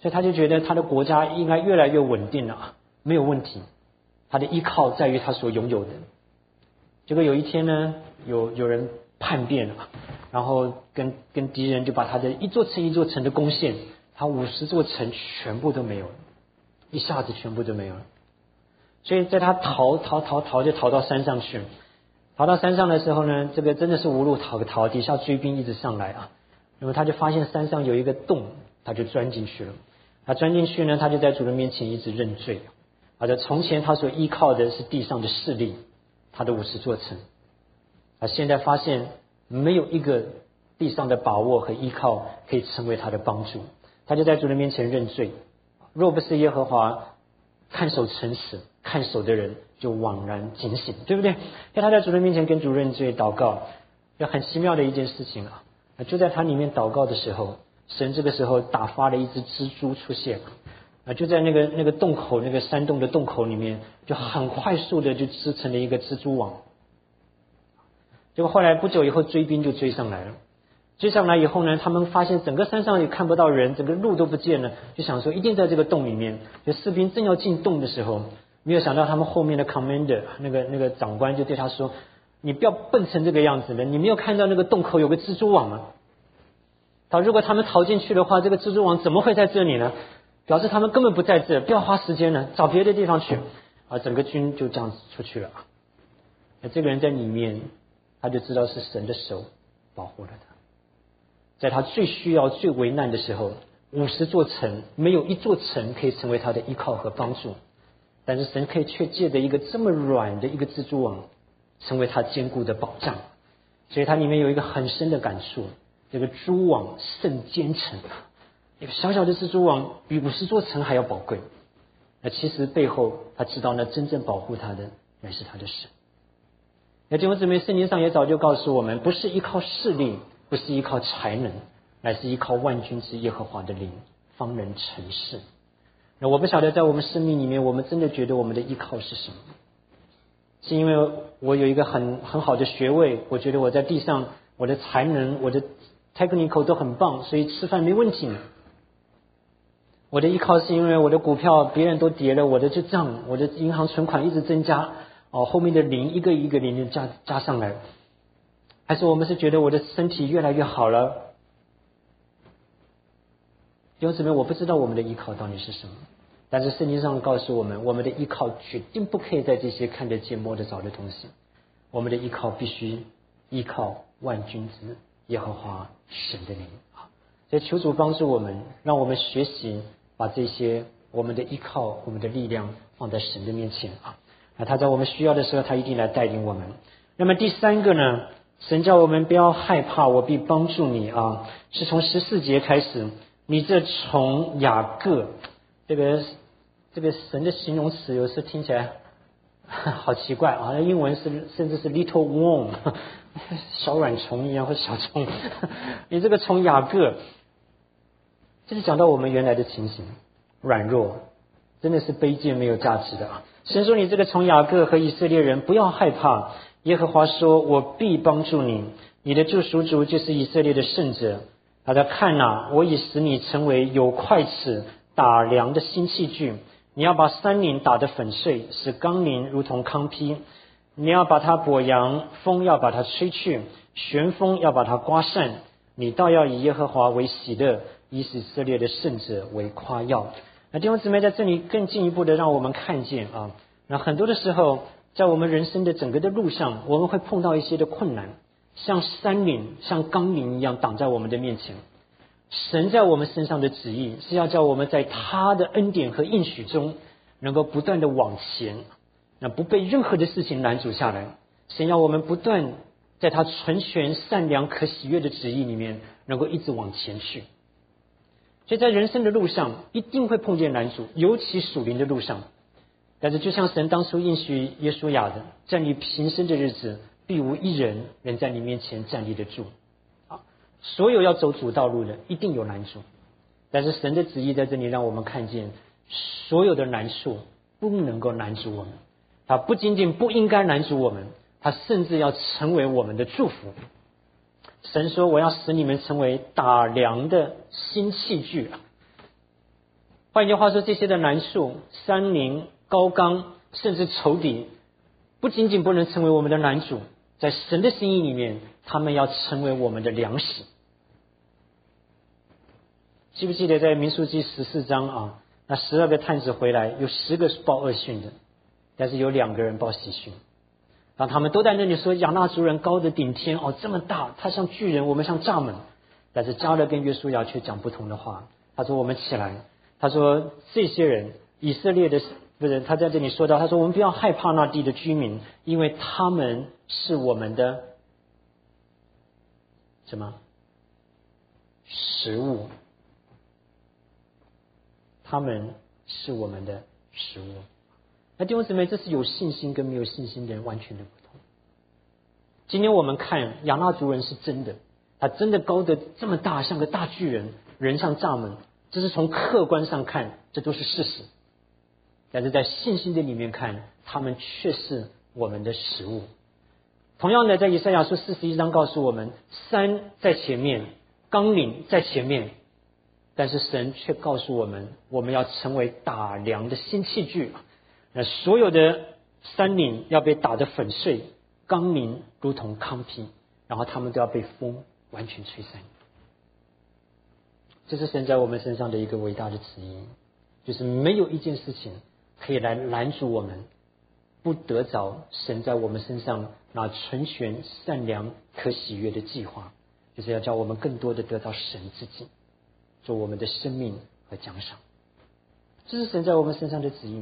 所以他就觉得他的国家应该越来越稳定了，没有问题。他的依靠在于他所拥有的。结果有一天呢，有人叛变了，然后跟敌人就把他的一座城一座城的攻陷，他50座城全部都没有了，一下子全部都没有了。所以在他逃就逃到山上去了。逃到山上的时候呢，这个真的是无路逃，底下追兵一直上来啊。那么他就发现山上有一个洞，他就钻进去了。他钻进去呢，他就在主人面前一直认罪。从前他所依靠的是地上的势力，他的50座城。现在发现没有一个地上的把握和依靠可以成为他的帮助，他就在主人面前认罪。若不是耶和华看守城池，看守的人就枉然警醒，对不对？在他在主人面前跟主认罪祷告，就很奇妙的一件事情啊！就在他里面祷告的时候，神这个时候打发了一只蜘蛛出现就在那个洞口，那个山洞的洞口里面，就很快速的就织成了一个蜘蛛网。结果后来不久以后，追兵就追上来了。追上来以后呢，他们发现整个山上也看不到人，整个路都不见了，就想说一定在这个洞里面。就士兵正要进洞的时候，没有想到他们后面的 commander 那个长官就对他说：“你不要笨成这个样子了，你没有看到那个洞口有个蜘蛛网吗？如果他们逃进去的话，这个蜘蛛网怎么会在这里呢？表示他们根本不在这，不要花时间了，找别的地方去。”整个军就这样子出去了。这个人在里面，他就知道是神的手保护了他。在他最需要最危难的时候，50座城没有一座城可以成为他的依靠和帮助，但是神却借着一个这么软的一个蜘蛛网成为他坚固的保障。所以他里面有一个很深的感触，这个蛛网胜坚城，一个小小的蜘蛛网比50座城还要宝贵。其实背后他知道，那真正保护他的乃是他的神。弟兄姊妹，圣经上也早就告诉我们，不是依靠势力，不是依靠才能，乃是依靠万军之耶和华的灵，方能成事。那我不晓得在我们生命里面，我们真的觉得我们的依靠是什么？是因为我有一个很好的学位，我觉得我在地上我的才能，我的 technical 都很棒，所以吃饭没问题呢？我的依靠是因为我的股票别人都跌了，我的就涨，我的银行存款一直增加，后面的零一个一个零就加上来。还是我们是觉得我的身体越来越好了？弟兄姊妹，我不知道我们的依靠到底是什么，但是圣经上告诉我们，我们的依靠决定不可以在这些看得见摸得着的东西，我们的依靠必须依靠万军之耶和华神的灵。所以求主帮助我们，让我们学习把这些我们的依靠，我们的力量放在神的面前他在我们需要的时候，他一定来带领我们。那么第三个呢，神叫我们不要害怕，我必帮助你是从14节开始。你这从雅各，这个神的形容词有时听起来好奇怪英文甚至是 little worm 小软虫一样，或者小虫你这个从雅各，这是讲到我们原来的情形，软弱，真的是卑贱没有价值的神说，你这个从雅各和以色列人不要害怕，耶和华说，我必帮助你，你的救赎主就是以色列的圣者。他说，看我已使你成为有筷子打粮的新器具，你要把山岭打得粉碎，使冈岭如同糠坯。你要把它簸扬，风要把它吹去，旋风要把它刮散。你倒要以耶和华为喜乐，以以色列的圣者为夸耀。弟兄姊妹，在这里更进一步的让我们看见那很多的时候，在我们人生的整个的路上，我们会碰到一些的困难，像山岭像冈岭一样挡在我们的面前。神在我们身上的旨意是要叫我们在他的恩典和应许中能够不断的往前，那不被任何的事情拦阻下来。神要我们不断在他纯全善良可喜悦的旨意里面能够一直往前去。所以在人生的路上一定会碰见拦阻，尤其属灵的路上。但是就像神当初应许约书亚的，在你平生的日子必无一人能在你面前站立得住所有要走主道路的一定有难处，但是神的旨意在这里让我们看见，所有的难处不能够拦阻我们，他不仅仅不应该拦阻我们，他甚至要成为我们的祝福。神说，我要使你们成为打粮的新器具换句话说，这些的难处、山林、高冈，甚至仇敌，不仅仅不能成为我们的难主，在神的心意里面，他们要成为我们的粮食。记不记得在民数记14章啊？那12个探子回来，有10个是报恶讯的，但是有2个人报喜讯。然后他们都在那里说，亚衲族人高的顶天，哦，这么大，他像巨人，我们像蚱蜢。但是迦勒跟约书亚却讲不同的话。他说：“我们起来。”他说：“这些人，以色列的不是，他在这里说到，他说我们不要害怕那地的居民，因为他们是我们的什么食物？他们是我们的食物。”那弟兄姊妹，这是有信心跟没有信心的人完全的不同。今天我们看亚衲族人是真的，他真的高的这么大，像个大巨人，人像蚱蜢，这是从客观上看，这都是事实。但是在信心的里面看，他们却是我们的食物。同样的，在以赛亚书41章告诉我们，山在前面，冈岭在前面，但是神却告诉我们，我们要成为打粮的新器具。那所有的山岭要被打得粉碎，冈岭如同糠秕，然后他们都要被风完全吹散。这是神在我们身上的一个伟大的旨意，就是没有一件事情可以来拦阻我们不得着神在我们身上那纯全善良可喜悦的计划，就是要叫我们更多的得到神自己做我们的生命和奖赏。这是神在我们身上的旨意。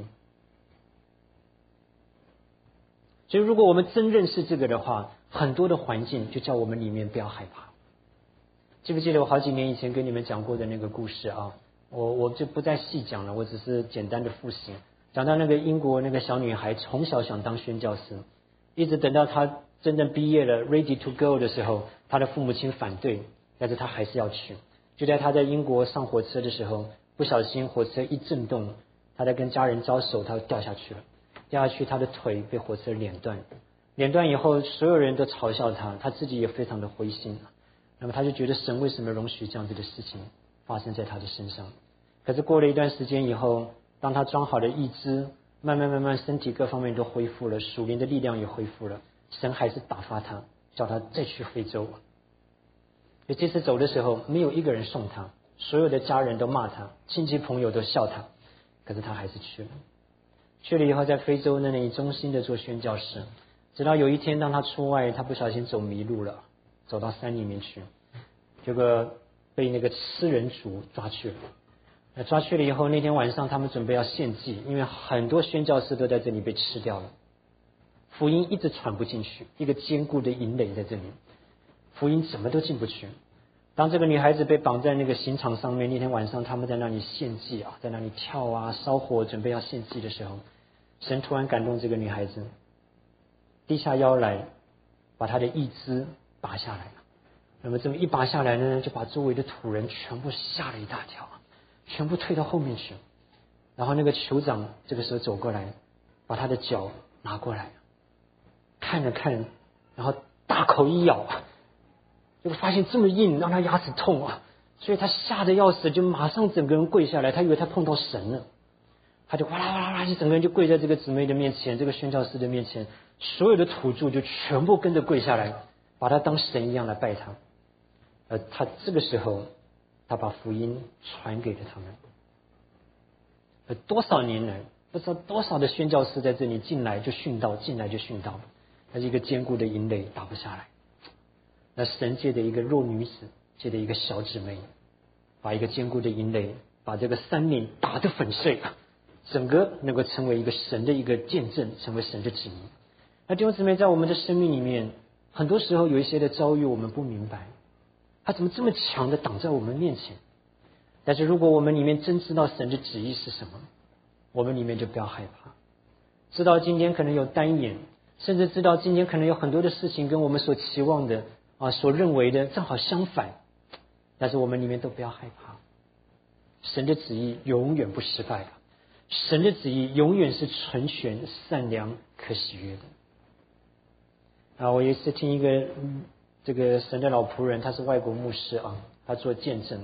所以如果我们真认识这个的话，很多的环境就叫我们里面不要害怕。记不记得我好几年以前跟你们讲过的那个故事啊？我就不再细讲了，我只是简单的复习。讲到那个英国那个小女孩，从小想当宣教师，一直等到她真正毕业了 ready to go 的时候，她的父母亲反对，但是她还是要去。就在她在英国上火车的时候，不小心火车一震动，她在跟家人招手，她掉下去了。掉下去，她的腿被火车碾断，碾断以后，所有人都嘲笑她，她自己也非常的灰心。那么她就觉得神为什么容许这样子的事情发生在她的身上？可是过了一段时间以后，当她装好了义肢，慢慢身体各方面都恢复了，属灵的力量也恢复了，神还是打发她，叫她再去非洲。所以这次走的时候，没有一个人送她，所有的家人都骂她，亲戚朋友都笑她，可是她还是去了。去了以后，在非洲那里忠心的做宣教士，直到有一天，当他出外，他不小心走迷路了，走到山里面去，结果被那个吃人族抓去了。抓去了以后，那天晚上他们准备要献祭，因为很多宣教士都在这里被吃掉了，福音一直传不进去，一个坚固的营垒在这里，福音怎么都进不去。当这个女孩子被绑在那个刑场上面，那天晚上他们在那里献祭啊，在那里跳啊，烧火准备要献祭的时候，神突然感动这个女孩子，低下腰来，把她的义肢拔下来了。那么这么一拔下来呢，就把周围的土人全部吓了一大跳，全部退到后面去。然后那个酋长这个时候走过来，把他的脚拿过来，看了看，然后大口一咬，结果发现这么硬，让他牙齿痛啊，所以他吓得要死，就马上整个人跪下来，他以为他碰到神了。他就哇啦哇啦哇啦，就整个人就跪在这个姊妹的面前，这个宣教士的面前，所有的土著就全部跟着跪下来，把他当神一样来拜他。他这个时候，他把福音传给了他们。多少年来，不知道多少的宣教士在这里进来就殉道，进来就殉道，那是一个坚固的营垒打不下来。那神界的一个弱女子，界的一个小姊妹，把一个坚固的营垒，把这个山岭打得粉碎，整个能够成为一个神的一个见证，成为神的旨意。那弟兄姊妹，在我们的生命里面，很多时候有一些的遭遇我们不明白，他怎么这么强的挡在我们面前？但是如果我们里面真知道神的旨意是什么，我们里面就不要害怕，知道今天可能有单眼，甚至知道今天可能有很多的事情跟我们所期望的所认为的正好相反，但是我们里面都不要害怕，神的旨意永远不失败的，神的旨意永远是纯全善良可喜悦的。我有一次听一个这个神的老仆人，他是外国牧师他做见证，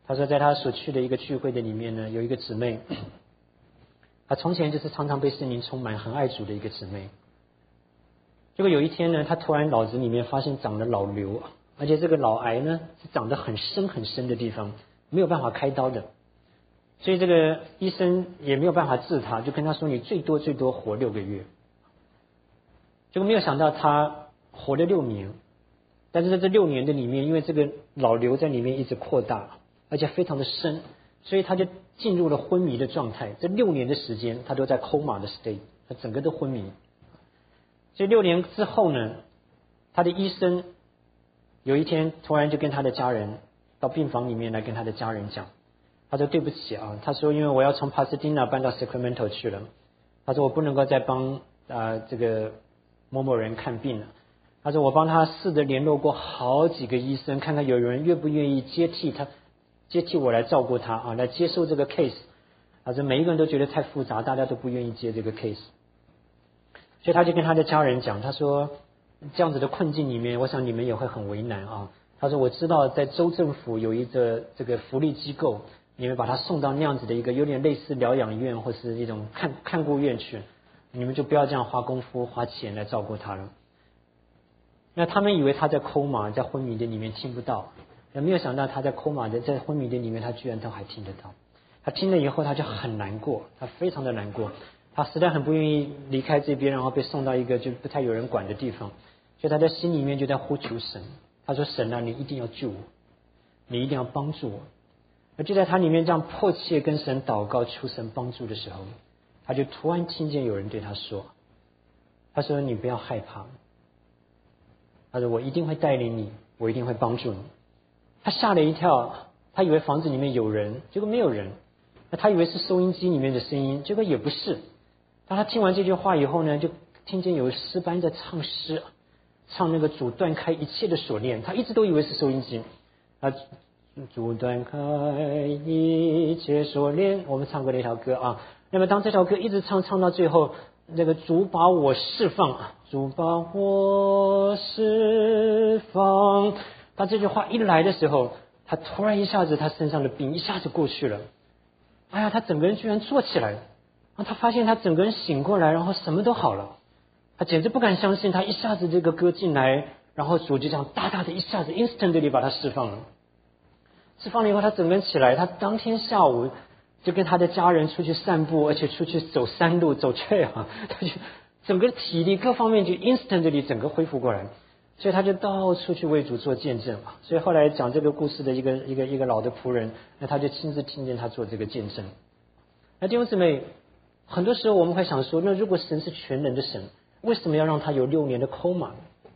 他说在他所去的一个聚会的里面呢，有一个姊妹，她从前就是常常被圣灵充满，很爱主的一个姊妹。结果有一天呢，她突然脑子里面发现长了老瘤，而且这个脑癌呢是长得很深很深的地方，没有办法开刀的。所以这个医生也没有办法治他，就跟他说你最多活6个月。结果没有想到他活了6年，但是在这6年的里面，因为这个脑瘤在里面一直扩大，而且非常的深，所以他就进入了昏迷的状态。这6年的时间他都在 coma 的 state， 他整个都昏迷。所以6年之后呢，他的医生有一天突然就跟他的家人到病房里面来跟他的家人讲，他说对不起啊，他说因为我要从 Pasadena 搬到 Sacramento 去了，他说我不能够再帮这个某某人看病了。他说我帮他试着联络过好几个医生，看看有人愿不愿意接替我来照顾他啊，来接受这个 case。他说每一个人都觉得太复杂，大家都不愿意接这个 case。所以他就跟他的家人讲，他说这样子的困境里面，我想你们也会很为难啊。他说我知道在州政府有一个这个福利机构，你们把他送到那样子的一个有点类似疗养院或是一种看顾院去，你们就不要这样花功夫花钱来照顾他了。那他们以为他在 coma 在昏迷的里面听不到，没有想到他在 coma 在昏迷的里面，他居然都还听得到。他听了以后他就很难过，他非常的难过，他实在很不愿意离开这边，然后被送到一个就不太有人管的地方，所以他在心里面就在呼求神。他说神啊，你一定要救我，你一定要帮助我。而就在他里面这样迫切跟神祷告求神帮助的时候，他就突然听见有人对他说，他说你不要害怕，他说我一定会带领你，我一定会帮助你。他吓了一跳，他以为房子里面有人，结果没有人。那他以为是收音机里面的声音，结果也不是。当他听完这句话以后呢，就听见有诗班在唱诗，唱那个主断开一切的锁链，他一直都以为是收音机。主断开一切锁链，我们唱过那条歌啊。那么当这条歌一直唱到最后，那个主把我释放，主把我释放，当这句话一来的时候，他突然一下子他身上的病一下子过去了。哎呀，他整个人居然坐起来，然后他发现他整个人醒过来，然后什么都好了。他简直不敢相信，他一下子这个歌进来，然后主就这样大大的一下子 instantly 把他释放了。释放了以后，他整个人起来，他当天下午就跟他的家人出去散步，而且出去走山路走 trail， 他就整个体力各方面就 instantly 整个恢复过来。所以他就到处去为主做见证。所以后来讲这个故事的一个老的仆人，那他就亲自听见他做这个见证。那弟兄姊妹，很多时候我们会想说，那如果神是全能的神，为什么要让他有6年的 coma？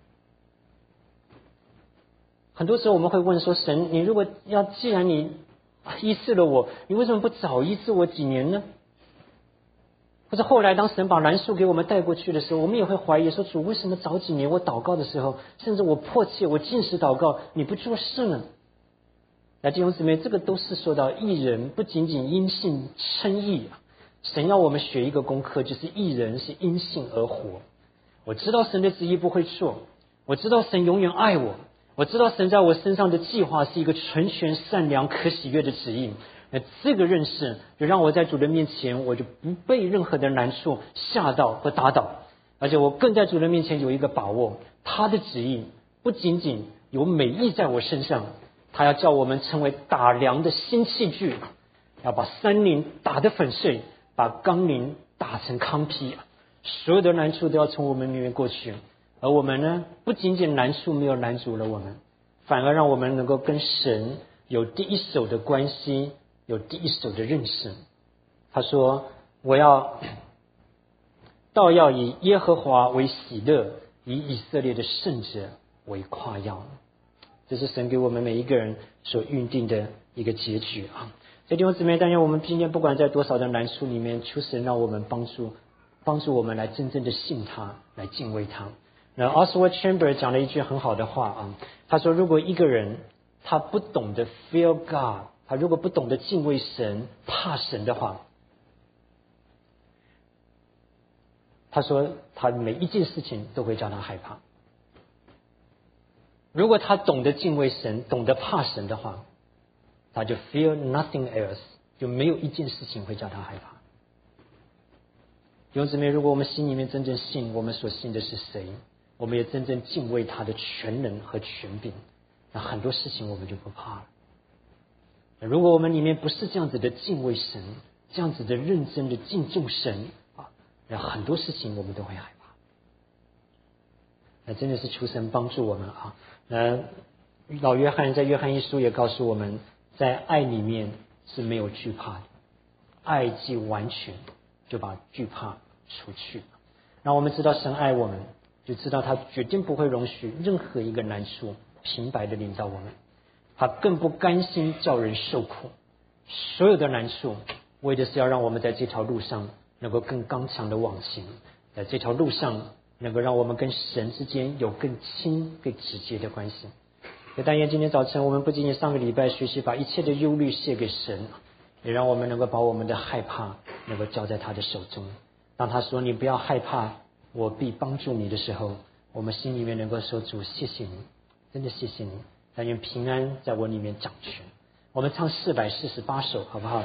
很多时候我们会问说，神，你如果既然你医治了我，你为什么不早医治我几年呢？或者后来当神把兰树给我们带过去的时候，我们也会怀疑说，主为什么早几年我祷告的时候，甚至我迫切我禁食祷告，你不做事呢？那弟兄姊妹，这个都是说到义人不仅仅因信称义，神要我们学一个功课，就是义人是因信而活。我知道神的旨意不会错，我知道神永远爱我，我知道神在我身上的计划是一个纯全善良可喜悦的旨意。那这个认识就让我在主的面前，我就不被任何的难处吓到和打倒，而且我更在主的面前有一个把握，他的旨意不仅仅有美意在我身上，他要叫我们成为打粮的新器具，要把山林打得粉碎，把冈林打成糠秕，所有的难处都要从我们里面过去。而我们呢，不仅仅难处没有拦阻了我们，反而让我们能够跟神有第一手的关系，有第一手的认识。他说，我倒要以耶和华为喜乐，以以色列的圣者为夸耀。这是神给我们每一个人所预定的一个结局啊！所以弟兄姊妹，但愿我们今天不管在多少的难处里面，求神让我们帮助我们来真正的信他，来敬畏他。那 Oswald Chambers 讲了一句很好的话啊，他说，如果一个人他不懂得 fear God， 他如果不懂得敬畏神、怕神的话，他说他每一件事情都会叫他害怕。如果他懂得敬畏神、懂得怕神的话， 他就 fear nothing else， 就没有一件事情会叫他害怕。弟兄姊妹，如果我们心里面真正信我们所信的是谁，我们也真正敬畏他的全能和权柄，那很多事情我们就不怕了。如果我们里面不是这样子的敬畏神，这样子的认真的敬重神啊，那很多事情我们都会害怕。那真的是求神帮助我们啊。老约翰在约翰一书也告诉我们，在爱里面是没有惧怕的，爱既完全，就把惧怕除去。让我们知道神爱我们，就知道他决定不会容许任何一个难处平白的临到我们，他更不甘心叫人受苦。所有的难处为的是要让我们在这条路上能够更刚强的往前，在这条路上能够让我们跟神之间有更亲更直接的关系。但愿今天早晨我们不仅仅上个礼拜学习把一切的忧虑卸给神，也让我们能够把我们的害怕能够交在他的手中。当他说你不要害怕，我必帮助你的时候，我们心里面能够说主谢谢你，真的谢谢你，但愿平安在我里面掌权。我们唱448首好不好？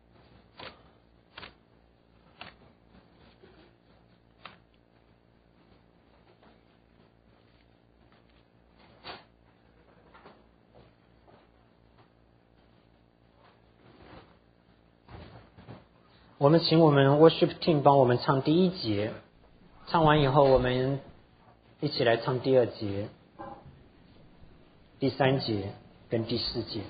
我们请我们 worship team 帮我们唱第一节，唱完以后我们一起来唱第二节、第三节跟第四节。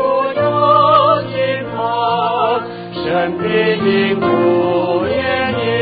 神必定不言语。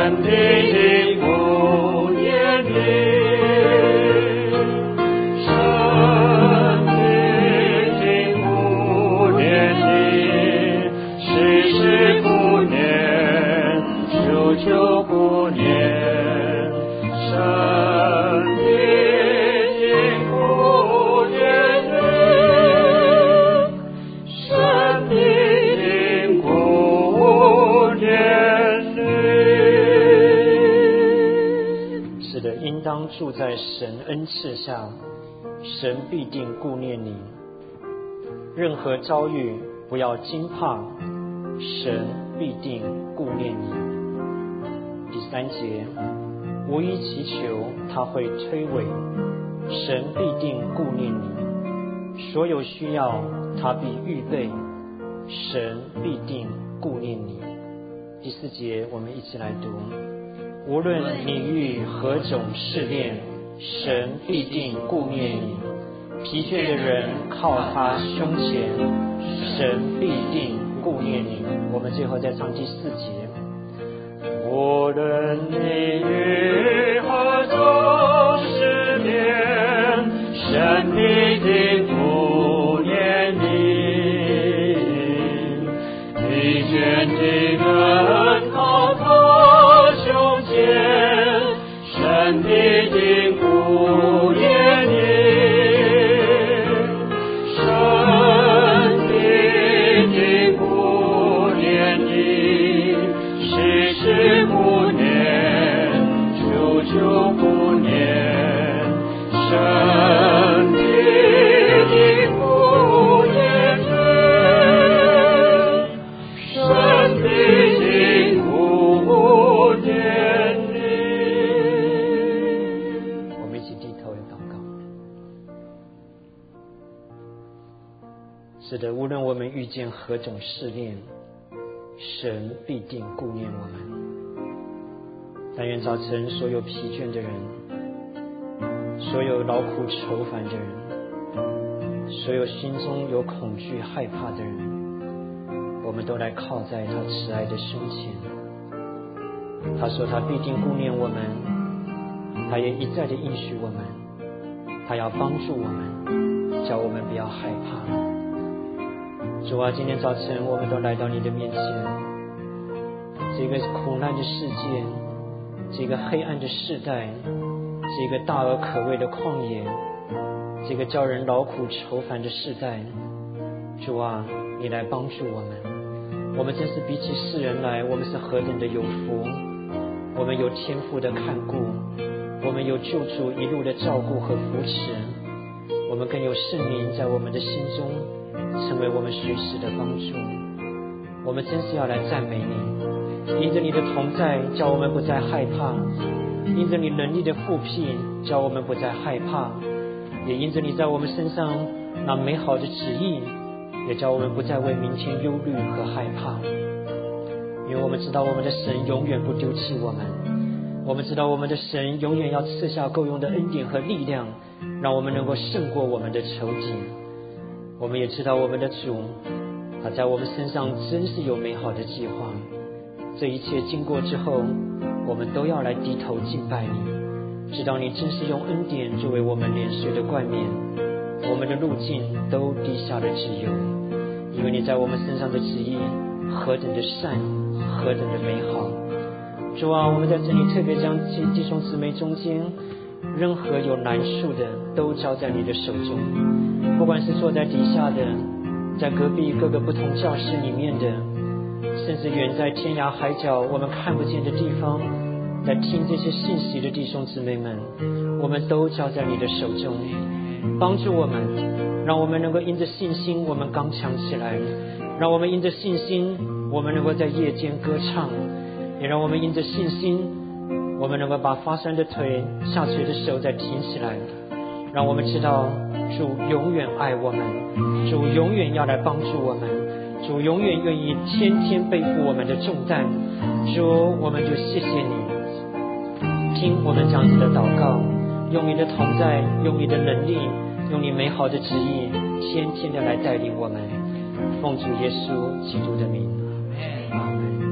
神的顾念你，神的顾念你，时时顾念，久久顾念，神的顾念你，神的顾念你。
是的，应当住在神恩赐下，神必定顾念你。任何遭遇不要惊怕，神必定顾念你。第3节，无一祈求他会推诿，神必定顾念你。所有需要他必预备，神必定顾念你。第4节，我们一起来读，无论你遇何种试炼，神必定顾念你。疲倦的人靠他胸前，神必定顾念你。我们最后再唱第4节，
无论你遇何种试炼，神必定顾念你。疲倦的人靠他胸前，神必定顾念你。神必定顾念你，时时顾念，久久顾念，神必定顾念你，神必定顾念你。
我们一起低头来祷告。是的，无论我们遇见何种试炼，神必定顾念我们。但愿早晨所有疲倦的人，所有劳苦愁烦的人，所有心中有恐惧害怕的人，我们都来靠在他慈爱的胸前。他说他必定顾念我们，他也一再的应许我们，他要帮助我们，叫我们不要害怕。主啊，今天早晨我们都来到你的面前，这个苦难的世界，这个黑暗的世代，这个大而可畏的旷野，这个叫人劳苦愁烦的世代，主啊，你来帮助我们。我们真是比起世人来，我们是何等的有福。我们有天父的看顾，我们有救主一路的照顾和扶持，我们更有圣灵在我们的心中成为我们随时的帮助。我们真是要来赞美你，因着你的同在叫我们不再害怕，因着你能力的复辟叫我们不再害怕，也因着你在我们身上那美好的旨意，也叫我们不再为明天忧虑和害怕。因为我们知道我们的神永远不丢弃我们，我们知道我们的神永远要赐下够用的恩典和力量，让我们能够胜过我们的仇敌。我们也知道我们的主，他在我们身上真是有美好的计划。这一切经过之后，我们都要来低头敬拜你，知道你真是用恩典作为我们脸水的冠冕，我们的路径都滴下了脂油，因为你在我们身上的旨意何等的善，何等的美好。主啊，我们在这里特别将弟兄姊妹中间任何有难处的都交在你的手中，不管是坐在底下的，在隔壁各个不同教室里面的，甚至远在天涯海角我们看不见的地方来听这些信息的弟兄姊妹们，我们都交在你的手中。帮助我们，让我们能够因着信心我们刚强起来，让我们因着信心我们能够在夜间歌唱，也让我们因着信心我们能够把发酸的腿下垂的手再挺起来，让我们知道主永远爱我们，主永远要来帮助我们，主永远愿意天天背负我们的重担。主，我们就谢谢你，听我们这样子的祷告，用你的同在，用你的能力，用你美好的旨意，天天的来带领我们。奉主耶稣基督的名，阿们。